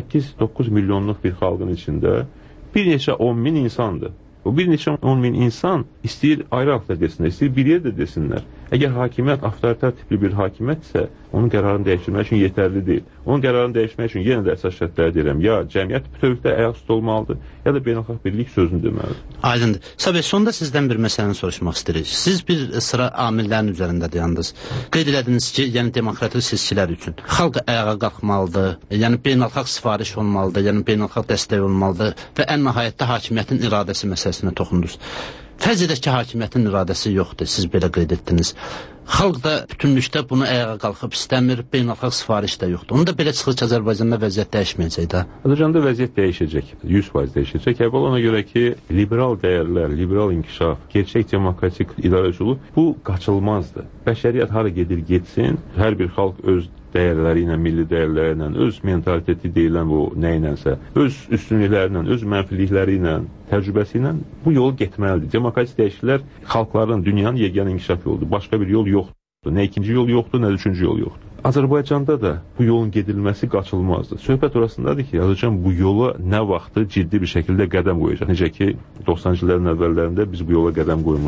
8-9 milyonluq bir xalqın içində bir neçə 10 min insandır. O bir neçə 10 min insan istəyir ayrı-ayrı desinlər, istəyir bir yerdə desinlər. Əgər hakimiyyət avtoritar tipli bir hakimiyyətsə, onun qərarını dəyişdirmək üçün yetərli deyil. Onun qərarını dəyişmək üçün yenə də əsas şərtləri deyirəm. Ya cəmiyyət bütövlükdə ayaq üstə olmalıdır, ya da beynəlxalq birlik sözünü deməlidir. Aydındır. Sabah, sonda sizdən bir məsələni soruşmaq istəyirik. Siz bir sıra amillərin üzərində dayandınız. Qeyd elədiniz ki, yəni demokratik seçkilər üçün xalq ayağa qalxmalıdır, yəni beynəlxalq sifariş olmalıdır, yəni beynəlxalq dəstək olmalıdır və ən nəhayətdə hakimiyyətin iradəsi məsələsinə toxundunuz. Fərz edək ki, hakimiyyətin iradəsi yoxdur, siz belə qeyd etdiniz. Xalq da bütünlükdə bunu ayağa qalxıb istəmir, beynəlxalq sifariş də yoxdur. Onu da belə çıxır ki, Azərbaycanda vəziyyət dəyişməyəcək də. Azərbaycanda vəziyyət dəyişəcək, 100% dəyişəcək. Əvvəl ona görə ki, liberal dəyərlər, liberal inkişaf, gerçək demokratik idarəçilik bu qaçılmazdır. Bəşəriyyət hara gedir, getsin, hər bir xalq öz dəyərləri ilə, milli dəyərləri ilə, öz mentaliteti deyilən bu nə ilənsə, öz üstünlükləri ilə, öz mənfilikləri ilə, təcrübəsi ilə bu yolu getməlidir. Demokratik dəyişikliklər xalqların, dünyanın yeganə inkişaf yoludur. Başqa bir yol yoxdur. Nə ikinci yol yoxdur, nə üçüncü yol yoxdur. Azərbaycanda da bu yolun gedilməsi qaçılmazdır. Söhbət orasındadır ki, Azərbaycan bu yola nə vaxtı ciddi bir şəkildə qədəm qoyacaq. Necə ki, 90-cı illərin əvvəllərində biz bu yola qədəm qoymuşduq.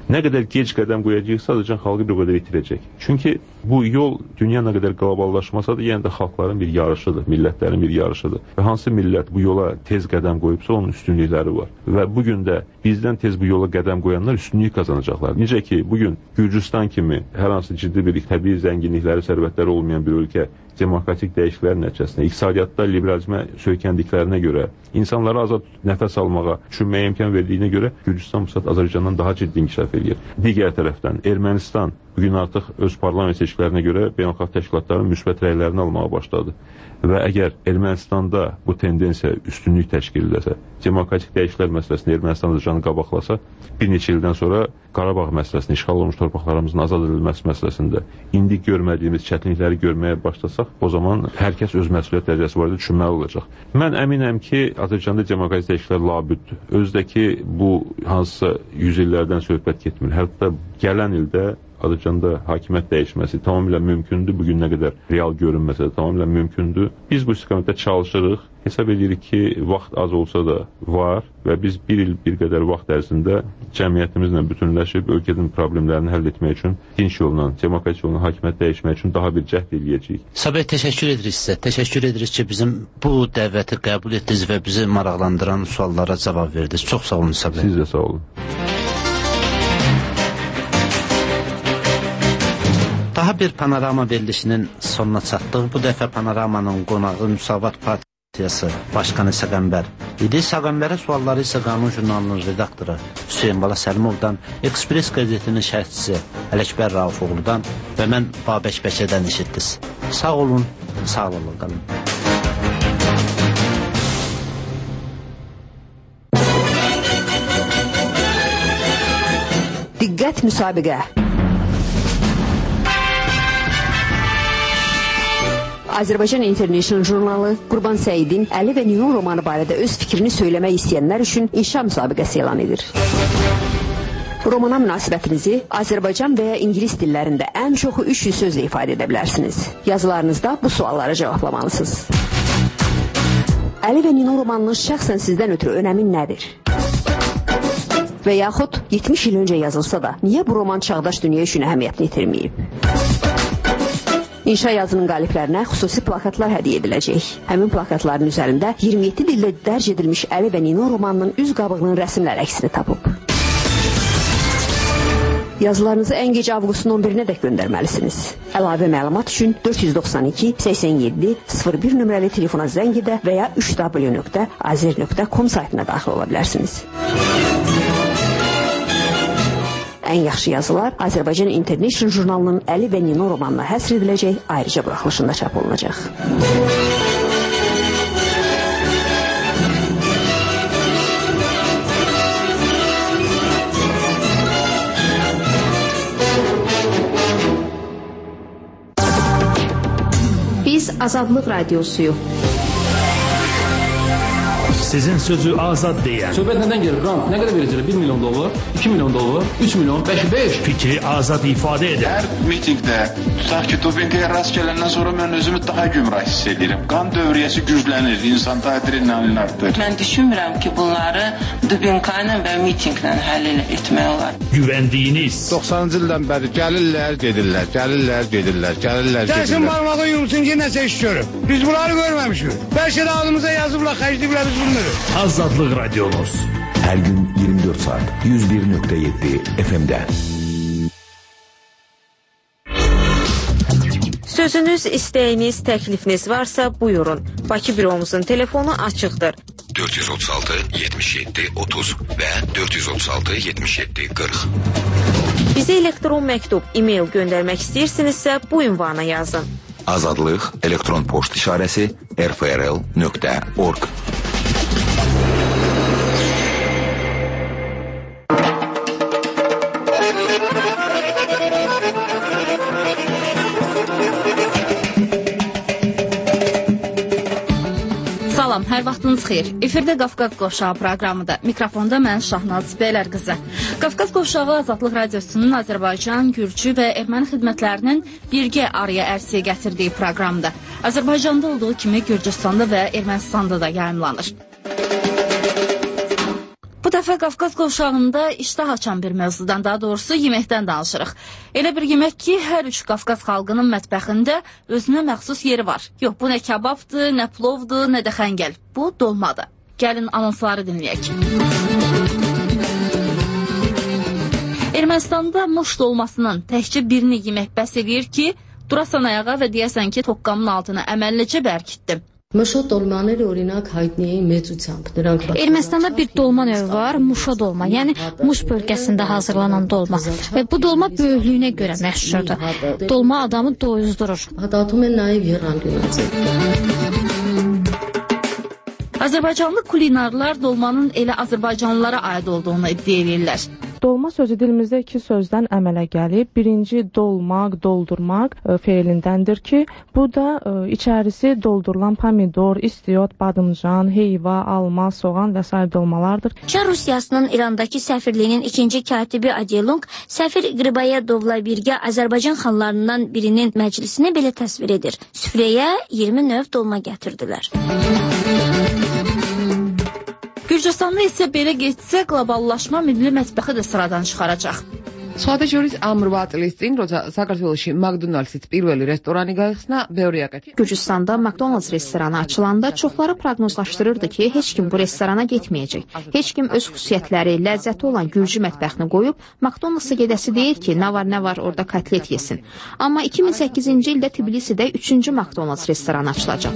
Nə qədər gec qədəm qoyacaqsa, Azərbaycan xalqı bir o qədər itirəcək. Çünki bu yol dünya nə qədər qloballaşmasa da, yenə də xalqların bir yarışıdır, millətlərin bir yarışıdır. Və hansı millət bu yola tez qədəm qoyubsa, onun üstünlükləri var. Və bugün də bizdən tez bu yola qədəm qoyanlar üstünlük qazanacaqlar. Necə ki, bugün Gürcüstan kimi hər hansı ciddi bir təbii zənginlikləri, sərvətləri olmayan bir ölkə demokratik dəyişikliklər nəticəsində, iqtisadiyyatda liberalizmə söykəndiklərinə görə, insanlara azad nəfəs almağa, düşünməyə imkan verdiyinə görə Gürcüstan bu saat Azərbaycandan daha ciddi inkişaf edir. Digər tərəfdən Ermənistan bugün artıq öz parlament seçkilərinə görə beynəlxalq təşkilatların müsbət rəylərini almağa başladı. Və əgər Ermənistanda bu tendensiya üstünlük təşkil edəsə, demokratik dəyişikliklər məsələsində Ermənistan Azərbaycanı qabaqlasa, bir neçə ildən sonra Qarabağ məsələsində, işğal olunmuş torpaqlarımızın azad edilməsi məsələsində indi görmədiyimiz çətinlikləri görməyə başlasaq, o zaman hər kəs öz məsuliyyət dərəcəsi barədə düşünməli olacaq. Mən əminəm ki, Azərbaycanda demokratik dəyişikliklər labüddür. Özdəki bu hansısa 100 illərdən söhbət getmir. Hətta gələn ildə Azərbaycanda hakimiyyət dəyişməsi tamamilə mümkündür. Bugün nə qədər real görünməsə də tamamilə mümkündür. Biz bu istiqamətdə çalışırıq. Hesab edirik ki, vaxt az olsa da var və biz bir il bir qədər vaxt ərzində cəmiyyətimizlə bütünləşib ölkənin problemlərini həll etmək üçün dinç yolla, demokratik yolla hakimiyyət dəyişmək üçün daha bir cəhd eləyəcəyik. Sabah təşəkkür edirik sizə. Təşəkkür edirik ki, bizim bu dəvəti qəbul etdiniz və bizi maraqlandıran suallara cavab verdiniz. Çox sağ olun Sabah. Siz də sağ olun. Daha bir panorama verilişinin sonuna çatdıq. Bu dəfə panoramanın qonağı Müsavat Partiyası Başqanı Səqəmbər idi. Səqəmbərə sualları isə Qanun jurnalının redaktoru Hüseyin Bala Səlimovdan, Ekspres qəzetinin şərhçisi Ələkbər Raufoğludan və mən Babək Bəkirdən eşitdiniz. Sağ olun, sağlıqla qalın. Diqqət müsabiqə. Azərbaycan International jurnalı Qurban Səidin Əli və Ninun romanı barədə öz fikrini söyləmək istəyənlər üçün inşa müsabiqəsi elan edir. Romana münasibətinizi Azərbaycan və ya İngilis dillərində ən çoxu 300 sözlə ifadə edə bilərsiniz. Yazılarınızda bu suallara cavablamalırsınız. Əli və Ninun romanının şəxsən sizdən ötürü önəmi nədir? Və yaxud 70 il öncə yazılsa da, niyə bu roman çağdaş dünya üçün əhəmiyyətini itirməyib? İnşa yazının qaliblərinə xüsusi plakatlar hədiyyə ediləcək. Həmin plakatların üzərində 27 dildə dərc edilmiş Əli və Ninun romanının üz qabığının rəsmləri əksini tapıb. Yazılarınızı ən gec avqustun 11-nə dək göndərməlisiniz. Əlavə məlumat üçün 492 87 01 nömrəli telefona zəng edə və ya 3w.azer.com saytına daxil ola bilərsiniz. Ən yaxşı yazılar Azərbaycan International jurnalının Əli və Ninun romanına həsr ediləcək, ayrıca buraxılışında çap olunacaq. Biz Azadlıq Radiosuyuq. Sizin sözü azad deyən. Söhbət nədən gelir? Qrant nə qədər verəcəklər? 1 milyon dollar, 2 milyon dollar, 3 milyon, 5. Fikri azad ifadə edən. Hər mitingdə, tutaq ki, dopinqaya rast gələndən sonra mən özümü daha gümrah hiss edirəm. Qan dövriyyəsi güclənir, insanda adrenalin artır. Mən düşünmürəm ki, bunları dopinqayla və mitinglə həll etmək olar. Güvəndiyiniz. 90-cı ildən bəri gəlirlər, gedirlər. Dəsin barmağı yumsun ki, nəsə iş görüb. Biz bunları görməmişik. Bəlkə də adımıza yazıblar, xərcliyiblər, biz bunu. Azadlıq Radiomuz. Hər gün 24 saat 101.7 FM-də. Sözünüz, istəyiniz, təklifiniz varsa buyurun. Bakı büromuzun telefonu açıqdır. 436 77 30 və 436 77 40. Bizə elektron məktub, e-mail göndərmək istəyirsinizsə bu ünvana yazın. Azadlıq elektron poçt işarəsi rfrl.org. Salam, hər vaxtınız xeyir. Efirdə Qafqaz Qovşağı proqramıdır. Mikrofonda mən Şahnaz Bəylər qızı. Qafqaz Qovşağı Azadlıq Radiosunun Azərbaycan, Gürcü və Erməni xidmətlərinin birgə araya ərsiyə gətirdiyi proqramdır. Azərbaycanda olduğu kimi Gürcüstanda və Ermənistanda da yayımlanır. Bu dəfə Qafqaz qovşağında iştah açan bir mövzudan, daha doğrusu yeməkdən danışırıq. Elə bir yemək ki, hər üç Qafqaz xalqının mətbəxində özünə məxsus yeri var. Yox, bu nə kababdır, nə plovdur, nə də xəngəl. Bu dolmadır. Gəlin anonsları dinləyək. Ermənistanda muş dolmasının təkcə birini yemək bəs edir ki, durasan ayağa və deyəsən ki, toqqamın altına əməllicə bərkitdim. Ermənistanda bir dolma növü var, muşa dolma, yəni Muş bölgəsində hazırlanan dolma və bu dolma böyüklüyünə görə məşhurdur. Dolma adamı doyuzdurur. Azərbaycanlı kulinarlar dolmanın elə Azərbaycanlılara aid olduğunu iddia edirlər. Dolma sözü dilimizdə iki sözdən əmələ gəlib. Birinci dolmaq, doldurmaq feilindəndir ki, bu da içərisi doldurulan pomidor, istiot, badımcan, heyva, alma, soğan və s. dolmalardır. Çar Rusiyasının İrandakı səfirliyinin ikinci katibi Adelung, səfir Qribayedovla birgə Azərbaycan xanlarından birinin məclisini belə təsvir edir. Süfrəyə 20 növ dolma gətirdilər. Gürcüstanda isə belə getsə, qloballaşma milli mətbəxi də sıradan çıxaracaq. Სხვადასხვა ამ 8 წლის წინ, როცა საქართველოში McDonald's-ით პირველი რესტორანი გაიხსნა, ბევრი აკეთე. Gürcüstanda McDonald's restoranı açılanda çoxları proqnozlaşdırırdı ki, heç kim bu restorana getməyəcək. Heç kim öz xüsusiyyətləri, ləzzəti olan gürcü mətbəxini qoyub McDonald's-a gedəsi deyir ki, nə var orada kotlet yesin. Amma 2008-ci ildə Tbilisidə 3-cü McDonald's restoranı açılacaq.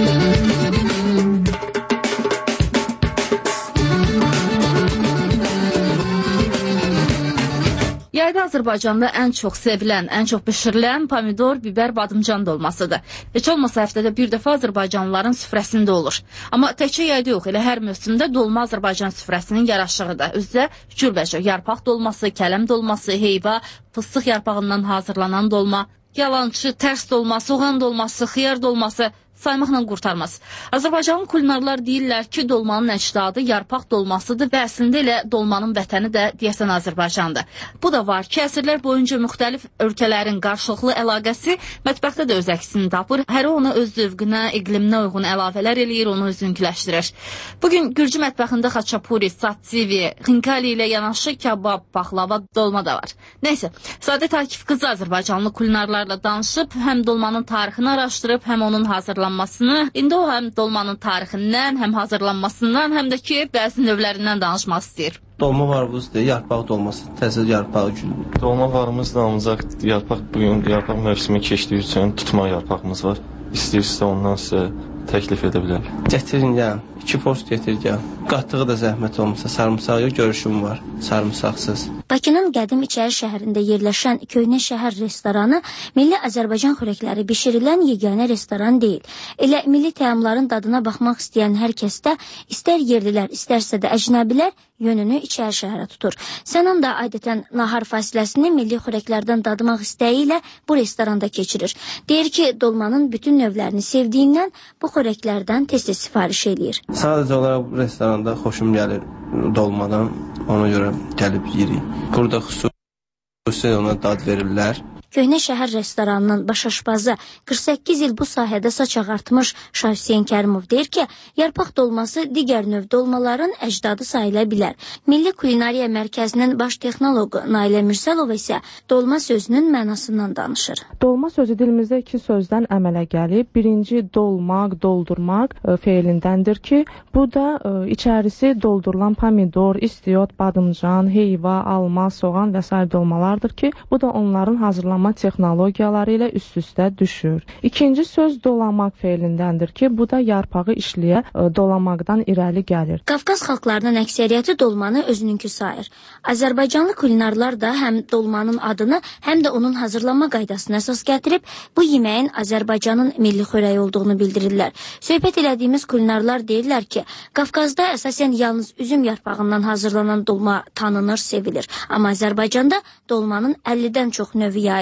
Yayda Azərbaycanda ən çox sevilən, ən çox bişirilən pomidor, biber, badımcan dolmasıdır. Heç olmasa həftədə bir dəfə Azərbaycanlıların süfrəsində olur. Amma təkcə yayda yox, elə hər mövsümdə dolma Azərbaycan süfrəsinin yaraşığıdır. Özdə cürbəcə yarpaq dolması, kələm dolması, heyva, fıstıq yarpağından hazırlanan dolma, yalançı, tərs dolma, soğan dolması, xiyar dolması saymaqla qurtarmaz. Azərbaycanlı kulinarlar deyirlər ki, dolmanın əcdadı yarpaq dolmasıdır və əslində elə dolmanın vətəni də deyəsən Azərbaycandır. Bu da var ki, əsrlər boyunca müxtəlif ölkələrin qarşılıqlı əlaqəsi mətbəxdə də öz əksini tapır. Hər onu öz zövqünə, iqliminə uyğun əlavələr eləyir, onu özünküləşdirir. Bugün Gürcü mətbəxində xaçapuri, satsivi, xinkali ilə yanaşı kabab, paxlava, dolma da var. Nəysə, Səadət Akif qızı Azərbaycanlı kulinarlarla danışıb, həm dolmanın tarixini araşdırıb, həm onun hazırlanmasını, indi o həm dolmanın tarixindən, həm hazırlanmasından, həm də ki, bəzi növlərindən danışmaq istəyir. Dolma varımızdır, yarpaq dolması, təzə yarpağı gülür. Dolma varımızdır, ancaq bugün yarpaq mövsümü keçdiyi üçün tutma yarpağımız var. İstəyirsə ondan sizə təklif edə bilər. Gətirin, ya, 2 post getir, ya. Qatdığı da zəhmət olmasa, sarımsağı görüşüm var, sarımsaqsız. Bakının qədim İçəri şəhərində yerləşən Köhnə şəhər restoranı milli Azərbaycan xörəkləri bişirilən yeganə restoran deyil. Elə milli təamların dadına baxmaq istəyən hər kəsdə, istər yerlilər, istərsə də əcnəbilər yönünü İçəri şəhərə tutur. Sənan da adətən nahar fasiləsini milli xörəklərdən dadmaq istəyi ilə bu restoranda keçirir. Deyir ki, dolmanın bütün növlərini sevdiyindən bu xörəklərdən tez-tez sifariş eləyir. Sadəcə olaraq bu restoranda xoşum gəlir dolmadan, ona görə gəlib yeyirik. Burada xüsusi ona dad verirlər. Köhnə şəhər restoranının baş aşpazı 48 il bu sahədə saç ağartmış Şah Hüseyn Kərimov deyir ki, yarpaq dolması digər növ dolmaların əcdadı sayıla bilər. Milli Kulinariya Mərkəzinin baş texnoloqu Nailə Mirsəlova isə dolma sözünün mənasından danışır. Dolma sözü dilimizdə iki sözdən əmələ gəlib. Birinci dolmaq, doldurmaq feilindəndir ki, bu da içərisi doldurulan pomidor, istiot, badımcan, heyva, alma, soğan və s. dolmalardır ki, bu da onların hazırlanması texnologiyaları ilə üst-üstə düşür. İkinci söz dolamaq feilindəndir ki, bu da yarpağı işləyə dolamaqdan irəli gəlir. Qafqaz xalqlarının əksəriyyəti dolmanı özününkü sayır. Azərbaycanlı kulinarlar da həm dolmanın adını, həm də onun hazırlanma qaydasını əsas gətirib, bu yeməyin Azərbaycanın milli xörəyi olduğunu bildirirlər. Söhbət elədiyimiz kulinarlar deyirlər ki, Qafqazda əsasən yalnız üzüm yarpağından hazırlanan dolma tanınır, sevilir. Amma Azərbaycanda dolmanın 50-dən çox növü yayılır.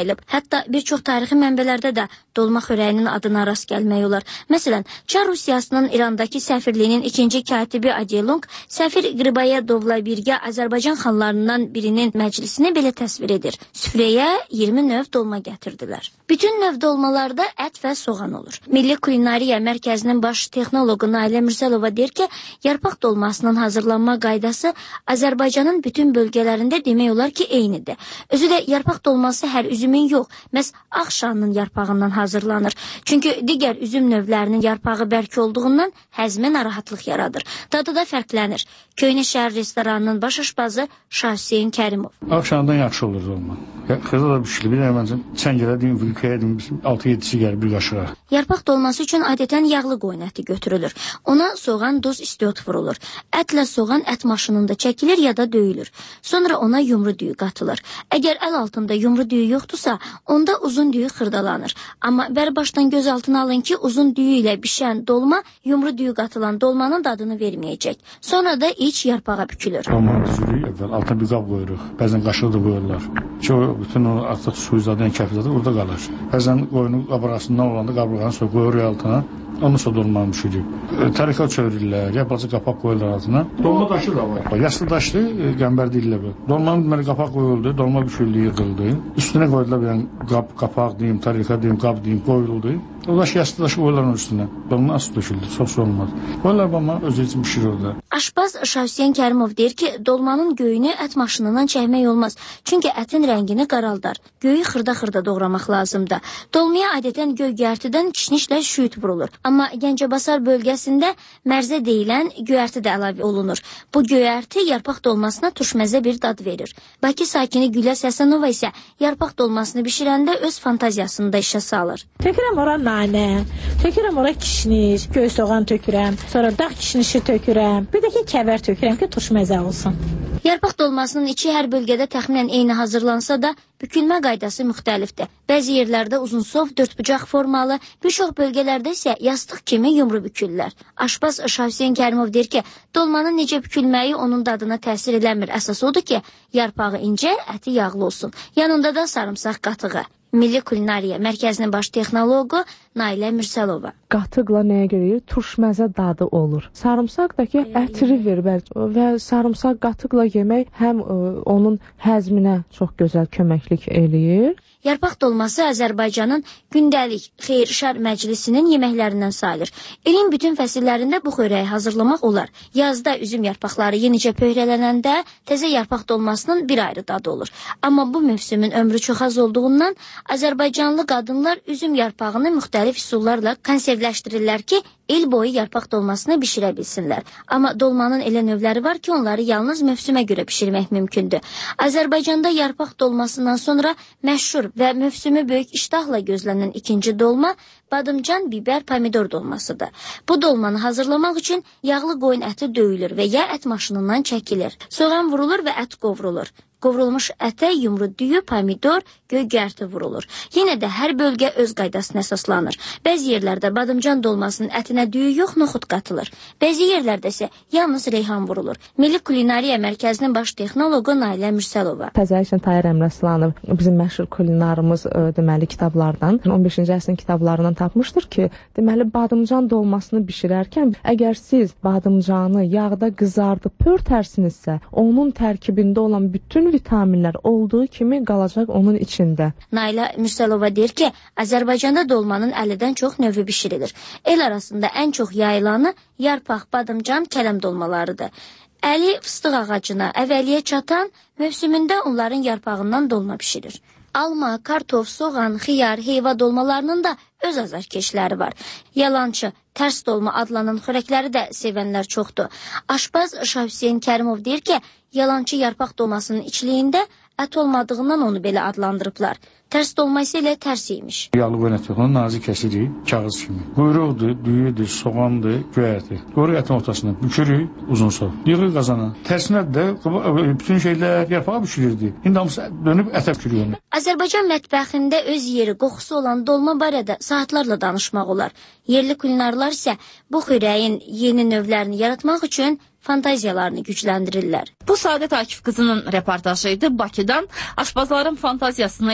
verilib. Hətta bir çox tarixi mənbələrdə də dolma xörəyinin adına rast gəlmək olar. Məsələn, Çar Rusiyasının İrandakı səfirliyinin ikinci katibi Adelung səfir Qribayedovla birgə Azərbaycan xanlarından birinin məclisini belə təsvir edir. Süfrəyə 20 növ dolma gətirdilər. Bütün növ dolmalarda ət və soğan olur. Milli Kulinariya Mərkəzinin baş texnoloqu Nailə Mürsəlova deyir ki, yarpaq dolmasının hazırlanma qaydası Azərbaycanın bütün bölgələrində demək olar ki, eynidir. Özü də yarpaq dolması hər üzümün yox, məhz ağşanın yarpağından hazırlanır. Çünki digər üzüm növlərinin yarpağı bərk olduğundan həzmə narahatlıq yaradır. Dadı da fərqlənir. Köynə şəhər restoranının baş aşpazı Şah Hüseyn Kərimov. Ağşandan yaxşı olur dolma. Xırda da pişilir. Bir məncə çəngələdim, vilkəyədim, 6-7-si gəlir bir qaşığa. Yarpaq dolması üçün adətən yağlı qoyun əti götürülür. Ona soğan, duz, istiot vurulur. Ətlə soğan ət maşınında çəkilir ya da döyülür. Sonra ona yumru düyü qatılır. Əgər əl altında yumru düyü yoxdursa, onda uzun düyü xırdalanır. Amma bəri başdan göz altına alın ki, uzun düyü ilə bişən dolma yumru düyü qatılan dolmanın dadını verməyəcək. Sonra da iç yarpağa bükülür. Dolmanı düzülür, əvvəl altına bir qab qoyuruq. Bəzən qaşığı da qoyurlar. Bütün o artıq suyu zaten kəfizadır, orada qalır. Bəzən qoyunu qabarasından olanda qabırğanı sonra qoyuruq altına. Ondan sonra dolmanı pişirir. Tərikə çövürürlər, yapacaq qapaq qoyurlar altına. Dolma daşı da var. Yaslı daşlı, qəmbər deyirlər bu. Dolmanın deməli qapaq qoyuldu, dolma büşüldü, yığıldı. Üstünə qoydular bir qapaq deyim, tərikə deyim, qab deyim, qoyuldu. O daş yaslı daşı qoyurlar onun üstünə. Dolma asıl döşüldü, sos olmaz. Qoyurlar amma özü üçün pişirir orada. Aşpaz Şah Hüseyn Kərimov deyir ki, dolmanın göyünü ət maşınından çəkmək olmaz. Çünki ətin rəngini qaraldar. Göyü xırda-xırda doğramaq lazımdır. Dolmaya adətən göy göyərtidən kişnişlə şüyüt vurulur. Amma Gəncəbasar bölgəsində mərzə deyilən göyərti də əlavə olunur. Bu göyərti yarpaq dolmasına turşməzə bir dad verir. Bakı sakini Gülə Səsənova isə yarpaq dolmasını bişirəndə öz fantaziyasını da işə salır. Tökürəm ora nanə, tökürəm ora kişniş, göy soğan tökürəm, sonra dağ kişnişi tökürəm, bir də ki kəvər tökürəm ki turşməzə olsun. Yarpaq dolmasının içi hər bölgədə təxminən eyni hazırlansa da, bükülmə qaydası müxtəlifdir. Bəzi yerlərdə uzunsov, dördbucaq formalı, bir çox bölgələrdə isə yastıq kimi yumru bükürlər. Aşpaz Şah Hüseyn Kərimov deyir ki, dolmanın necə bükülməyi onun dadına təsir eləmir. Əsas odur ki, yarpağı incə, əti yağlı olsun. Yanında da sarımsaq qatığı. Milli Kulinariya Mərkəzinin baş texnoloqu Nailə Mürsəlova. Qatıqla nəyə görə? Turşməzə dadı olur. Sarımsaq da ki, ətri verir və sarımsaq qatıqla yemək həm onun həzminə çox gözəl köməklik eləyir. Yarpaq dolması Azərbaycanın gündəlik xeyir-şər məclisinin yeməklərindən sayılır. İlin bütün fəsillərində bu xörəyi hazırlamaq olar. Yazda üzüm yarpaqları yenicə pöhrələnəndə təzə yarpaq dolmasının bir ayrı dadı olur. Amma bu mövsümün ömrü çox az olduğundan Azərbaycanlı qadınlar üzüm yarpağını müxtəlif üsullarla konservləşdirirlər ki, il boyu yarpaq dolmasını bişirə bilsinlər. Amma dolmanın elə növləri var ki, onları yalnız mövsümə görə bişirmək mümkündür. Azərbaycanda yarpaq dolmasından sonra məşhur və mövsümü böyük iştahla gözlənən ikinci dolma badımcan, bibər, pomidor dolmasıdır. Bu dolmanı hazırlamaq üçün yağlı qoyun əti döyülür və ya ət maşınından çəkilir. Soğan vurulur və ət qovrulur. Qovrulmuş ətə yumru düyü, pomidor, göy göyərti vurulur. Yenə də hər bölgə öz qaydasına əsaslanır. Bəzi yerlərdə badımcan dolmasının ətinə düyü yox, noxud qatılır. Bəzi yerlərdə isə yalnız reyhan vurulur. Milli Kulinariya Mərkəzinin baş texnoloqu Nailə Mürsəlova. Təzəlikən Tahir Əmraslanov bizim məşhur kulinarımız deməli kitablardan, 15-ci əsrin kitablarından tapmışdır ki, deməli badımcan dolmasını bişirərkən əgər siz badımcanı yağda qızardıb pörtərsinizsə, onun tərkibində olan bütün vitaminlər olduğu kimi qalacaq onun içində. Nailə Mürsəlova deyir ki, Azərbaycanda dolmanın 50-dən çox növü bişirilir. El arasında ən çox yayılanı yarpaq, badımcan, kələm dolmalarıdır. Əli fıstıq ağacına əvvəliyyə çatan mövsümündə onların yarpağından dolma bişirir. Alma, kartof, soğan, xiyar, heyva dolmalarının da öz azarkeşləri var. Yalançı, tərs dolma adlanan xörəkləri də sevənlər çoxdur. Aşpaz Şah Hüseyn Kərimov deyir ki, yalançı yarpaq dolmasının içliyində ət olmadığından onu belə adlandırıblar. Tərs dolma isə elə tərs imiş. Yağlı qoyun əti yoxdur, nazik kəsirik, kağız kimi. Quyruqdur, düyüdür, soğandır, göyərti. Qoyuruq ətin ortasına, bükürük, uzunsov. Yığırıq qazana. Tərsinə də bütün şeylər yarpağa bükülürdü. İndi hamısı dönüb ətə bükülür onu. Azərbaycan mətbəxində öz yeri, qoxusu olan dolma barədə saatlarla danışmaq olar. Yerli kulinarlar isə bu xörəyin yeni növlərini yaratmaq üçün fantaziyalarını gücləndirirlər. Bu Səadət Akif qızının reportajı idi Bakıdan. Aşpazların fantaziyasına isə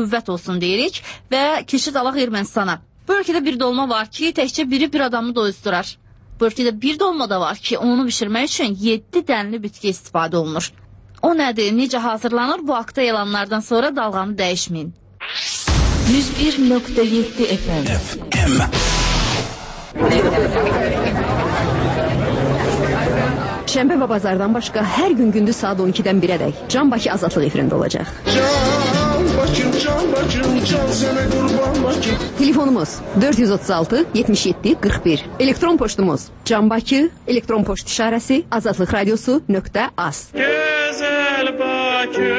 qüvvət olsun deyirik və keçid alaq Ermənistana. Bu ölkədə bir dolma var ki, təkcə biri bir adamı doyuzdurar. Bu ölkədə bir dolma da var ki, onu bişirmək üçün 7 dənli bitki istifadə olunur. O nədir, necə hazırlanır? Bu haqda elanlardan sonra dalğanı dəyişməyin. 101.7 FM. Şənbə və bazardan başqa hər gün gündüz saat 12-dən 1-ədək Can Bakı Azadlıq efirində olacaq. Can Bakım, can sənə qurban Bakım. Telefonumuz 436 77 41. Elektron poçtumuz Can Bakı, elektron poçt işarəsi azadlıqradiosu.az. Gözəl Bakı.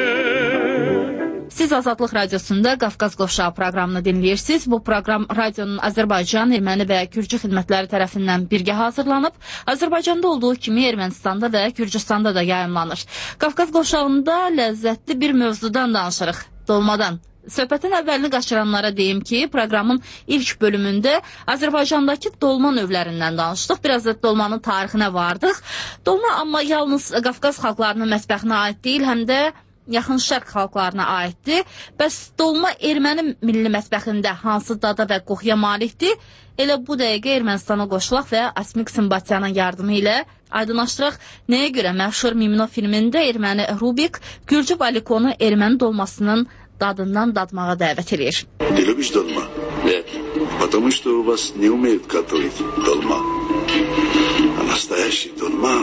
Siz Azadlıq Radiosunda Qafqaz Qovşağı proqramını dinləyirsiniz. Bu proqram radionun Azərbaycan, erməni və gürcü xidmətləri tərəfindən birgə hazırlanıb. Azərbaycanda olduğu kimi Ermənistanda və Gürcüstanda da yayımlanır. Qafqaz Qovşağında ləzzətli bir mövzudan danışırıq, dolmadan. Söhbətin əvvəlini qaçıranlara deyim ki, proqramın ilk bölümündə Azərbaycandakı dolma növlərindən danışdıq. Biraz da dolmanın tarixinə vardıq. Dolma amma yalnız Qafqaz xalqlarının mətbəxinə aid deyil, həm də yaxın şərq xalqlarına aiddir. Bəs dolma erməni milli mətbəxində hansı dada və qoxuya malikdir? Elə bu dəqiqə Ermənistana qoşulaq və Asmik Simbatyanın yardımı ilə aydınlaşdıraq nəyə görə məşhur Mimino filmində erməni Rubik Gürcü Valikonu erməni dolmasının dadından dadmağa dəvət edir. Ты любишь долма? Нет. Потому что у вас не умеют готовить долма. А настоящий долма...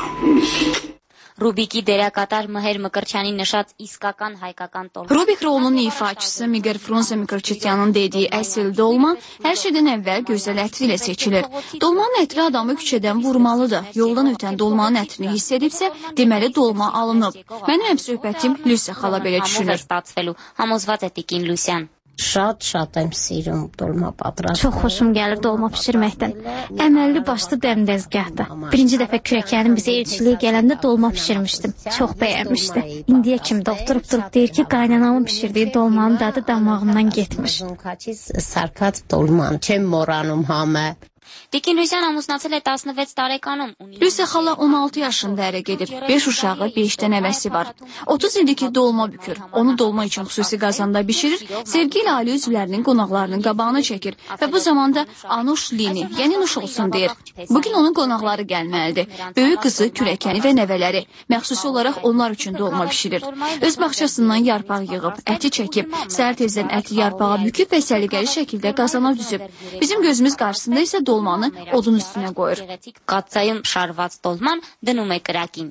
Rubiki dərəkadar Məhər Mıqırçyanın nişat iskakan haykakan dolma. Rubik rolunun ifaçısı Miguel Frunze Mıqırçyanın dediyi əsl dolma hər şeydən əvvəl gözəl ətri ilə seçilir. Dolmanın ətri adamı küçədən vurmalıdır. Yoldan ötən dolmanın ətrini hiss edibsə, deməli dolma alınıb. Mənim həm söhbətim Lüsiya xala belə düşünür. Համոզված է տիկին Լուսյան. Շատ եմ սիրում dolma պատրաստել. Çox xoşum gəlir dolma bişirməkdən. Əməlli başlı dəmdəzgahda. Birinci dəfə kürəkənin bizə elçiliyə gələndə dolma bişirmişdim. Çox bəyənmişdi. İndiyə kimi də oturub deyir ki, qaynanamın bişirdiyi dolmanın dadı damağımdan getmiş. Sarkած dolman, չեմ մոռանում համը. Տիկին Լուսյան ամուսնացել է 16 տարեկանում։ Lüsiya xala 16 yaşında ərə gedib. 5 uşağı, 5 nəvəsi var. 30 ildir ki dolma bükür. Onu dolma üçün xüsusi qazanda bişirir, sevgi ilə ailə üzvlərinin qonaqlarının qabağına çəkir və bu zamanda Anuş Lini, yəni nuş olsun deyir. Bugün onun qonaqları gəlməlidir. Böyük qızı, kürəkəni və nəvələri məxsusi olaraq onlar üçün dolma bişirir. Öz bağçasından yarpaq yığıb, əti çəkib, səhər tezdən əti yarpağa büküb və səliqəli şəkildə qazana düzüb. Bizim gözümüz qarşısında isə dolmanı odun üstünə qoyur. Qatsayım şarված dolman dնում է կրակին։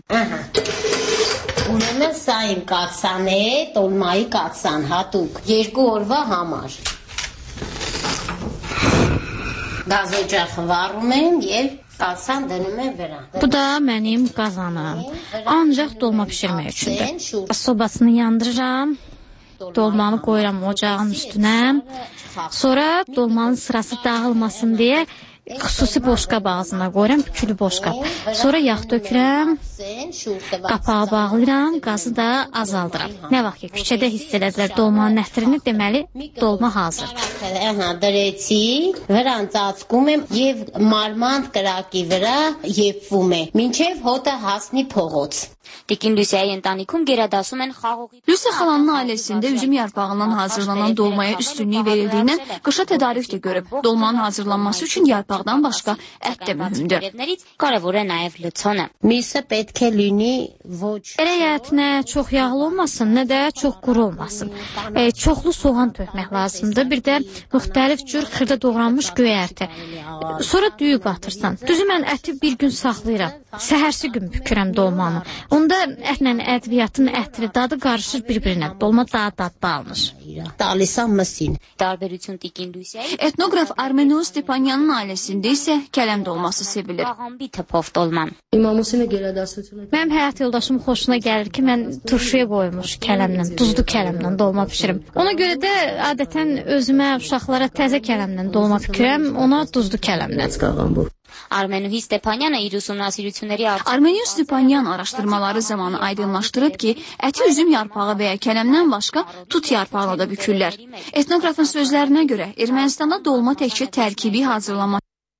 Ուրեմն սա իմ կաթսան է, dolmայի կաթսան հատուկ 2 օրվա համար։ Գազօջախը վառում եմ եւ կաթսան դնում եմ վրա։ Bu da mənim qazanım. Ancaq dolma bişirmək üçündür. Sobasını yandırıram. Dolmanı qoyuram ocağın üstünə. Sonra dolmanın sırası dağılmasın deyə xüsusi boşqab ağzına qoyuram, bükülü boşqab. Sonra yağ tökürəm, qapağı bağlayıram, qazı da azaldıram. Nə vaxt ki, küçədə hiss edədilər dolmanın ətrini, deməli, dolma hazır. Դրեցի, վրան ծածկում եմ եւ մարմանդ կրակի վրա եփվում է, մինչեւ հոտը հասնի փողոց։ Տիկին Լուսիայի ընտանիքում գերադասում են խաղողի։ Lüsiya xalanın ailəsində üzüm yarpağından hazırlanan dolmaya üstünlük verildiyindən qışa tədarük də görüb. Dolmanın hazırlanması üçün yarpaqdan başqa ət də mühümdür. Կարևոր է նաև լցոնը։ Միսը պետք է լինի ոչ Gərək ət nə çox yağlı olmasın, nə də çox quru olmasın. Çoxlu soğan tökmək lazımdır. Bir də müxtəlif cür xırda doğranmış göyərti. Sonra düyü qatırsan. Düzü mən əti bir gün saxlayıram. Səhərsi gün bükürəm dolmanı. Onda ətlə ədviyyatın ətri dadı qarışır bir-birinə. Dolma daha dadlı alınır. Տարբերություն տիկին Լուսիայի Etnograf Armenios Stepanyanın ailəsində isə kələm dolması sevilir. աղամբի թփով dolman։ Mənim həyat yoldaşım xoşuna gəlir ki, mən turşuya qoymuş kələmlə, duzlu kələmlə dolma bişirim. Ona görə də adətən özümə, uşaqlara təzə kələmlə dolma bükürəm, ona duzlu kələmlə. Armenuhi Stepanyanı իր ուսումնասիրությունների Armenios Stepanyan araşdırmaları zamanı aydınlaşdırıb ki, əti üzüm yarpağı və ya kələmdən başqa tut yarpağına da bükürlər. Etnografın sözlərinə görə Ermənistanda dolma təkcə tərkibi hazırlanması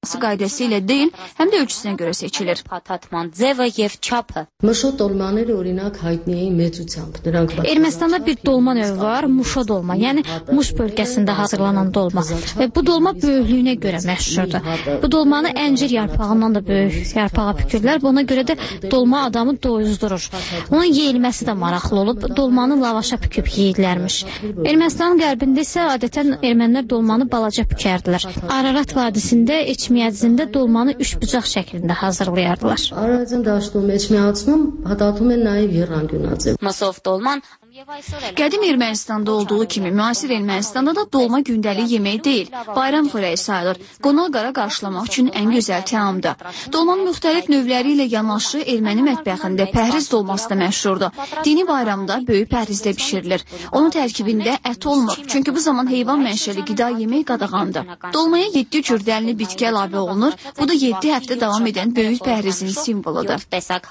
olması qaydası ilə deyil, həm də ölçüsünə görə seçilir. Փաթաթման ձևը եւ չափը։ Մշո տոլմաները օրինակ հայտնի էին մեծությամբ։ Նրանք Ermənistanda bir dolma növü var, Muşa dolma, yəni Muş bölgəsində hazırlanan dolma. Bu dolma böyüklüyünə görə məşhurdur. Bu dolmanı əncir yarpağından da böyük yarpağa pükürlər, buna görə də dolma adamı doyuzdurur. Onun yeyilməsi də maraqlı olub, dolmanı lavaşa püküb yeyirlərmiş. Ermənistanın qərbində isə adətən ermənilər dolmanı balaca pükərdilər. Ararat vadisində, Eçmiyadzində dolmanı üçbucaq şəklində hazırlayardılar. Ararատın daşduğum Eçmiyadzım hadatum en naib yerrangünazı. Masov dolman Qədim Ermənistanda olduğu kimi müasir Ermənistanda da dolma gündəlik yemək deyil, bayram xörəyi sayılır. Qonaq-qara qarşılamaq üçün ən gözəl təamdır. Dolmanın müxtəlif növləri ilə yanaşı erməni mətbəxində pəhriz dolması da məşhurdur. Dini bayramda böyük pəhrizdə bişirilir. Onun tərkibində ət olmur, çünki bu zaman heyvan mənşəli qida yemək qadağandır. Dolmaya 7 cür dəlli bitki əlavə olunur. Bu da 7 həftə davam edən böyük pəhrizin simvoludur.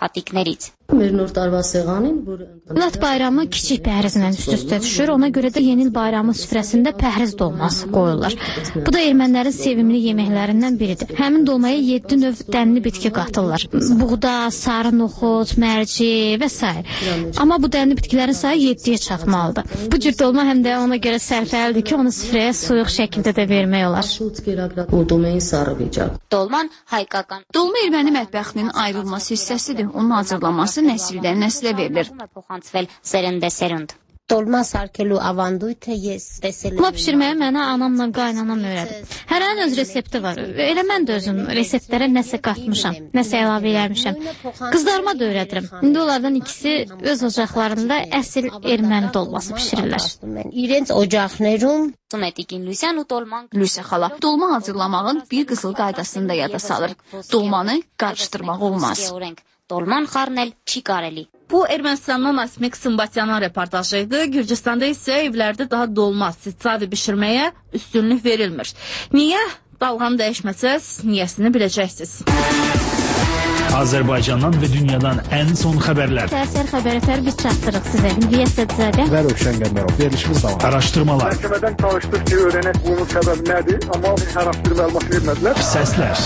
Lat bayramı kiçik pəhrizlə üst-üstə düşür. Ona görə də yeni il bayramı süfrəsində pəhriz dolması qoyurlar. Bu da ermənilərin sevimli yeməklərindən biridir. Həmin dolmaya 7 növ dənli bitki qatırlar. Buğda, sarı noxud, mərci və s. Amma bu dənli bitkilərin sayı 7-yə çatmalıdır. Bu cür dolma həm də ona görə sərfəlidir ki, onu süfrəyə soyuq şəkildə də vermək olar. Dolman հայկական Dolma erməni mətbəxinin ayrılmaz hissəsidir. Onun hazırlanması nəsildən nəslə verilir. փոխանցվել սերնդե սերունդ։ Dolma sarkելու ավանդույթը ես տեսել Dolma bişirməyə mənə anamla qaynanam öyrədib. Hərənin öz resepti var. Elə mən də özüm reseptlərə nəsə qatmışam, nəsə əlavə eləmişəm. Qızlarıma da öyrədirəm. İndi onlardan ikisi öz ocaqlarında əsl erməni dolması bişirirlər. İrենց ocaqներում Սումետիկին Լուսյան ու Տոլման Lüsə xala, dolma hazırlamağın bir qızıl qaydasını da yada salır. Dolmanı qarışdırmaq olmaz. Dolman xarնել չի կարելի։ Bu Ermənistandan Asmik Sımbatyanın reportajı idi. Gürcüstanda isə evlərdə daha dolma, sitsavi bişirməyə üstünlük verilmir. Niyə? Dalğanı dəyişməsəz, niyəsini biləcəksiniz. Azərbaycandan və dünyadan ən son xəbərlər. Səhər xəbərlər biz çatdırıq sizə. Hüdiyyə Sədzədə və Rövşən Qəmbərov. Verilişimiz davam. Araşdırmalar. Məhkəmədən çalışdıq ki, öyrənək bunun səbəbi nədir, amma hər hafta məlumat vermədilər. Səslər.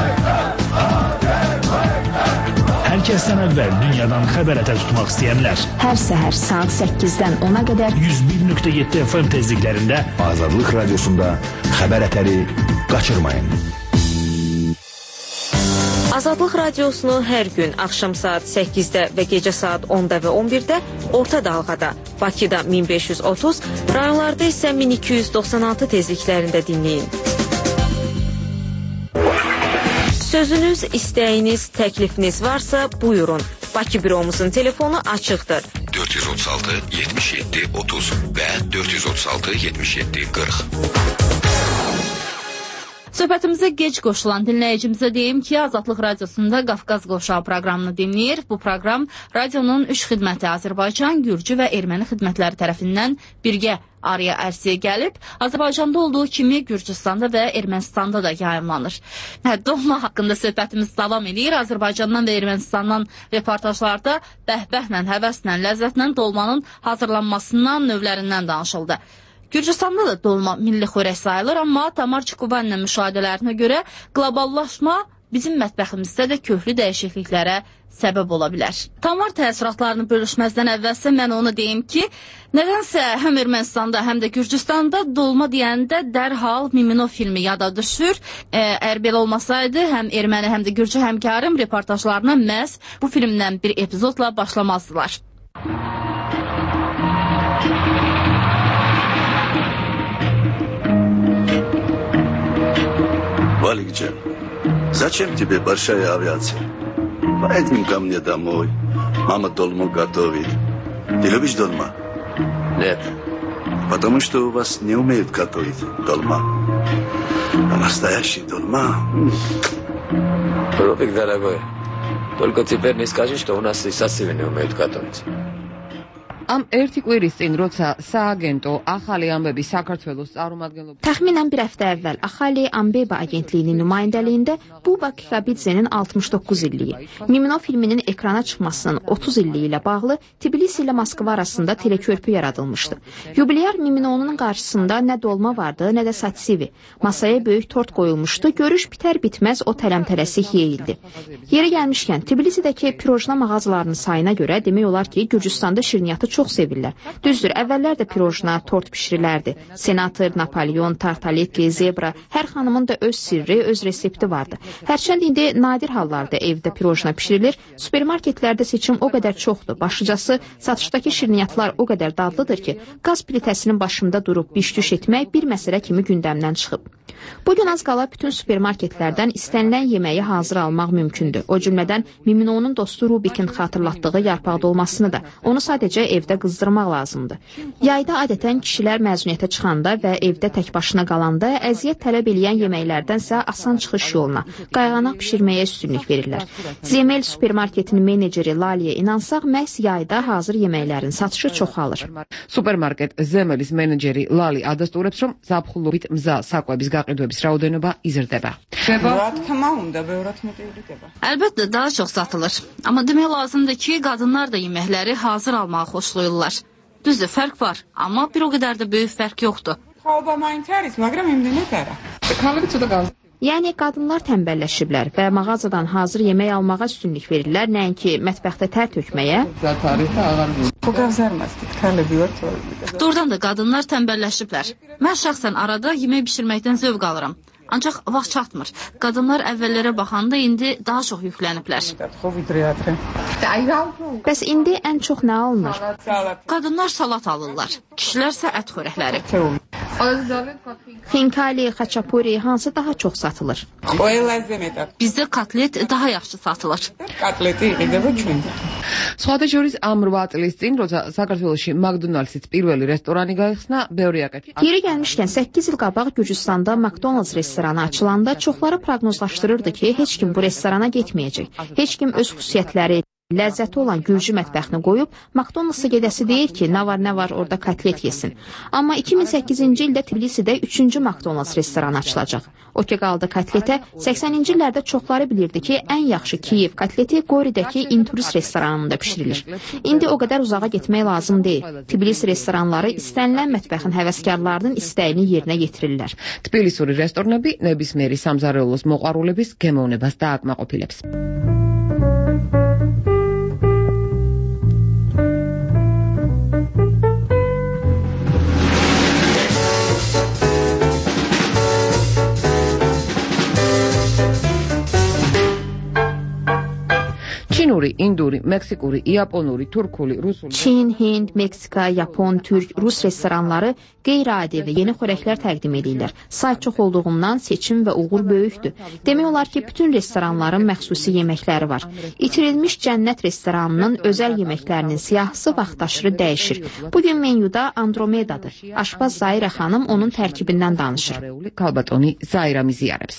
Hər kəsdən əvvəl dünyadan xəbər ətər tutmaq istəyənlər. Hər səhər saat 8-dən 10-a qədər 101.7 FM tezliklərində Azadlıq Radiosunda xəbər ətəri qaçırmayın. Azadlıq Radiosunu hər gün axşam saat 8-də və gecə saat 10-da və 11-də orta dalğada, Bakıda 1530, rayonlarda isə 1296 tezliklərində dinləyin. Sözünüz, istəyiniz, təklifiniz varsa buyurun. Bakı büromuzun telefonu açıqdır. 436 77 30 və 436 77 40. Söhbətimizə gec qoşulan dinləyicimizə deyim ki, Azadlıq Radiosunda Qafqaz Qovşağı proqramını dinləyir. Bu proqram radionun 3 xidməti Azərbaycan, Gürcü və Erməni xidmətləri tərəfindən birgə araya ərsiyə gəlib. Azərbaycanda olduğu kimi Gürcüstanda və Ermənistanda da yayımlanır. Dolma haqqında söhbətimiz davam edir. Azərbaycandan və Ermənistandan reportajlarda bəhbəhlə, həvəslə, ləzzətlə dolmanın hazırlanmasından, növlərindən danışıldı. Gürcüstanda da dolma milli xörək sayılır, amma Tamar Çukubanın müşahidələrinə görə qloballaşma bizim mətbəximizdə də köklü dəyişikliklərə səbəb ola bilər. Tamar təəssüratlarını bölüşməzdən əvvəlsə mən onu deyim ki, nədənsə həm Ermənistanda, həm də Gürcüstanda dolma deyəndə dərhal Mimino filmi yada düşür. Əgər belə olmasaydı, həm erməni, həm də Gürcü həmkarım reportajlarına məhz bu filmdən bir epizodla başlamazdılar. Валикджан, зачем тебе большая авиация? Поедем ко мне домой. Мама долму готовит. Ты любишь долма? Нет. Потому что у вас не умеют готовить долма. А настоящий долма... Робик, дорогой, только теперь не скажи, что у нас и совсем не умеют готовить. Am ერთი კვირის წინ, როცა სააგენტო ახალი ამბები საქართველოს წარმომადგენლობ Təxminən bir həftə əvvəl Axali Ambeba agentliyinin nümayəndəliyində Buba Kikabidze'nin 69 illiyi, Mimino filminin ekrana çıxmasının 30 illiyi ilə bağlı Tbilisi ilə Moskva arasında telekörpü yaradılmışdı. Yubileyar Mimino'nun qarşısında nə dolma vardı, nə də satsivi. Masaya böyük tort qoyulmuşdu, görüş bitər-bitməz o tələm-tələsik yeyildi. Yeri gəlmişkən, Tbilisidəki pirojna mağazalarının sayına görə demək olar ki, Gürcüstanda şirniyyatı çox sevirlər. Düzdür, əvvəllər də pirojna, tort pişirilərdi. Senator, Napolyon, tartaletki, zebra, hər xanımın da öz sirri, öz resepti vardı. Hərçənd indi nadir hallarda evdə pirojna pişirilir, supermarketlərdə seçim o qədər çoxdur. Başlıcası, satışdakı şirniyyatlar o qədər dadlıdır ki, qaz plitəsinin başında durub biş-düş etmək bir məsələ kimi gündəmdən çıxıb. Bugün az qala bütün supermarketlərdən istənilən yeməyi hazır almaq mümkündür. O cümlədən Mimino'nun dostu Rubikin xatırlatdığı yarpaq dolmasını da, onu sadəcə evdə qızdırmaq lazımdır. Yayda adətən kişilər məzuniyyətə çıxanda və evdə tək başına qalanda əziyyət tələb eləyən yeməklərdənsə asan çıxış yoluna, qayğanaq pişirməyə üstünlük verirlər. Zemel supermarketinin meneceri Laliyə inansaq, məhz yayda hazır yeməklərin satışı çoxalır. Supermarket Zemelis meneceri Lali adasturებს, რომ ზაფხულობით მზა საკვების გაყიდვების რაოდენობა იზრდება. Əlbəttə daha çox satılır. Amma demək lazımdır ki, qadınlar da yeməkləri hazır almağı xoşlayırlar. Düzdür, fərq var, amma bir o qədər də böyük fərq yoxdur. Yəni, qadınlar tənbəlləşiblər və mağazadan hazır yemək almağa üstünlük verirlər, nəinki mətbəxdə tər tökməyə. Doğrudan da qadınlar tənbəlləşiblər. Mən şəxsən arada yemək bişirməkdən zövq alıram. Ancaq vaxt çatmır. Qadınlar əvvəllərə baxanda indi daha çox yükləniblər. Bəs indi ən çox nə alınır? Qadınlar salat alırlar, kişilər isə ət xörəkləri. Xinkali, xaçapuri hansı daha çox satılır? Bizdə kotlet daha yaxşı satılır. Სხვადასხვა ამ 8 წლის წინ, როცა საქართველოში McDonald's-ից პირველი რესტორანი გაიხსნა, ბევრი აკეთებდა. Yeri gəlmişkən 8 il qabaq Gürcüstanda McDonald's restoranı açılanda çoxları proqnozlaşdırırdı ki, heç kim bu restorana getməyəcək. Heç kim öz xüsusiyyətləri, ləzzəti olan Gürcü mətbəxini qoyub, McDonald's-a gedəsi deyir ki, nə var orada kotlet yesin. Amma 2008-ci ildə Tbilisidə 3-cü McDonald's restoranı açılacaq. O ki qaldı kotletə, 80-ci illərdə çoxları bilirdi ki, ən yaxşı Kiyev kotleti Qoridəki Inturis restoranında pişirilir. İndi o qədər uzağa getmək lazım deyil. Tbilisi restoranları istənilən mətbəxin həvəskarlarının istəyini yerinə yetirirlər. Tbilisური restornები ნებისმიერი სამზარეულოს მოყვარულების გემოვნებას დააკმაყოფილებს. Çinuri, induri, meksikuri, yaponuri, turkuli, rusuli... Çin, Hind, Meksika, Yapon, Türk, Rus restoranları qeyri-adi və yeni xörəklər təqdim edirlər. Sayt çox olduğundan seçim və uğur böyükdür. Demək olar ki, bütün restoranların məxsusi yeməkləri var. İtirilmiş Cənnət restoranının özəl yeməklərinin siyahısı vaxtaşırı dəyişir. Bugün menyuda Andromedadır. Aşpaz Zaira xanım onun tərkibindən danışır. Kalbatoni Zaira miziyarəbs.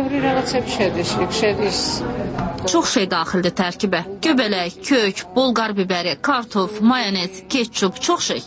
Çox şey daxildir tərkibə. Göbələk, kök, bolqar bibəri, kartof, mayonez, ketçup, çox şey.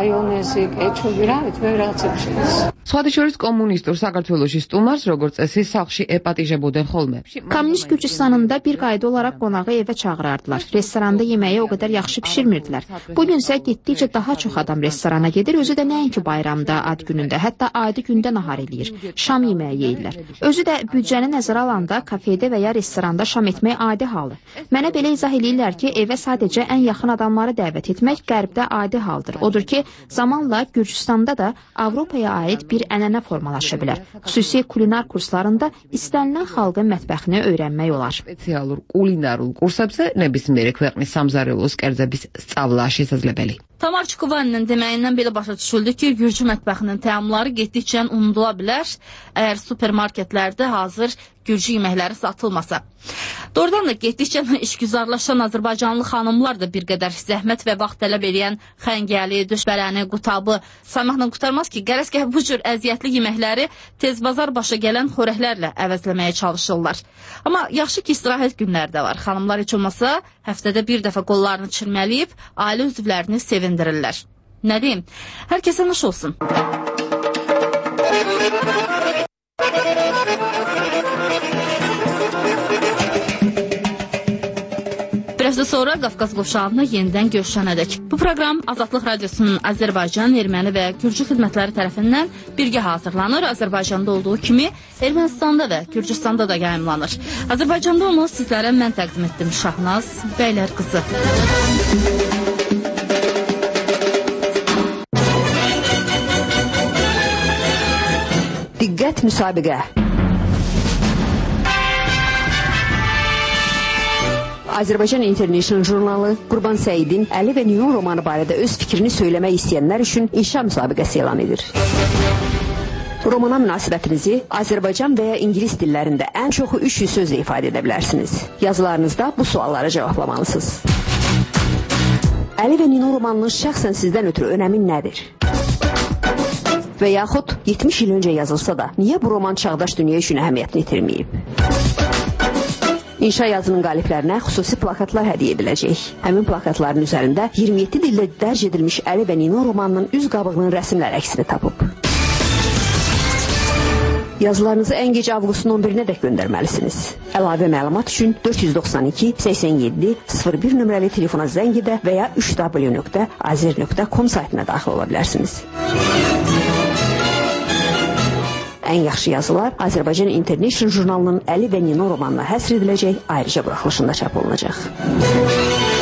Სხვადასხვა კომუნისტურ საქართველოში სტუმარს როგორც წესი სახლში ეპატიჟებოდნენ ხოლმე. Komünist Gürcüstanında bir qayda olaraq qonağı evə çağırardılar. Restoranda yeməyi o qədər yaxşı pişirmirdilər. Bugün isə getdikcə daha çox adam restorana gedir, özü də nəinki bayramda, ad günündə, hətta adi gündə nahar eləyir. Şam yeməyi yeyirlər. Özü də büdcəni nəzərə alanda kafedə və ya restoranda şam etmək adi halı. Mənə belə izah eləyirlər ki, evə sadəcə ən yaxın adamları dəvət etmək qərbdə adi haldır. Odur ki, zamanla Gürcüstanda da Avropaya aid bir ənənə formalaşa bilər. Xüsusi kulinar kurslarında istənilən xalqın mətbəxini öyrənmək olar. Spesialur kulinarul kursებზე ნებისმიერი ქვეყნის სამზარეულოს კერძების სწავლა შესაძლებელი. Tamar Çukuvaninin deməyindən belə başa düşüldü ki, Gürcü mətbəxinin təamları getdikcə unudula bilər, əgər supermarketlərdə hazır Gürcü yeməkləri satılmasa. Doğrudan da getdikcə işgüzarlaşan Azərbaycanlı xanımlar da bir qədər zəhmət və vaxt tələb edən xəngəli, düşbələni, qutabı saymaqla qutarmaz ki, gərəsgah bu cür əziyyətli yeməkləri tezbazar başa gələn xörəklərlə əvəzləməyə çalışırlar. Amma yaxşı ki, istirahət günləri də var. Xanımlar heç olmasa həftədə bir dəfə qollarını çirmələyib, ailə üzvlərini sevindirirlər. Nə deyim? Hər kəsə nuş olsun. Bir həftə sonra Qafqaz qovşağında yenidən görüşənədək. Bu proqram Azadlıq Radiosunun Azərbaycan, Erməni və Gürcü xidmətləri tərəfindən birgə hazırlanır. Azərbaycanda olduğu kimi Ermənistanda və Gürcüstanda da yayımlanır. Azərbaycanda onu sizlərə mən təqdim etdim. Şahnaz Bəylər qızı. Diqqət müsabiqə. Azərbaycan International jurnalı Qurban Səidin Əli və Nino romanı barədə öz fikrini söyləmək istəyənlər üçün inşa müsabiqəsi elan edir. Romana münasibətinizi Azərbaycan və ya İngilis dillərində ən çoxu 300 sözlə ifadə edə bilərsiniz. Yazılarınızda bu suallara cavablamalırsınız. Əli və Nino romanının şəxsən sizdən ötürü önəmi nədir? Və yaxud 70 il öncə yazılsa da, niyə bu roman çağdaş dünya üçün əhəmiyyətini itirməyib? İnşa yazının qaliblərinə xüsusi plakatlar hədiyyə ediləcək. Həmin plakatların üzərində 27 dildə dərc edilmiş Əli və Nino romanının üz qabığının rəsmlər əksini tapıb. Yazılarınızı ən gec avqustun 11-nə dək göndərməlisiniz. Əlavə məlumat üçün 492 87 01 nömrəli telefona zəng edə və ya www.azer.com saytına daxil ola bilərsiniz. Ən yaxşı yazılar Azərbaycan International jurnalının Əli və Nino romanına həsr ediləcək, ayrıca buraxılışında çap olunacaq.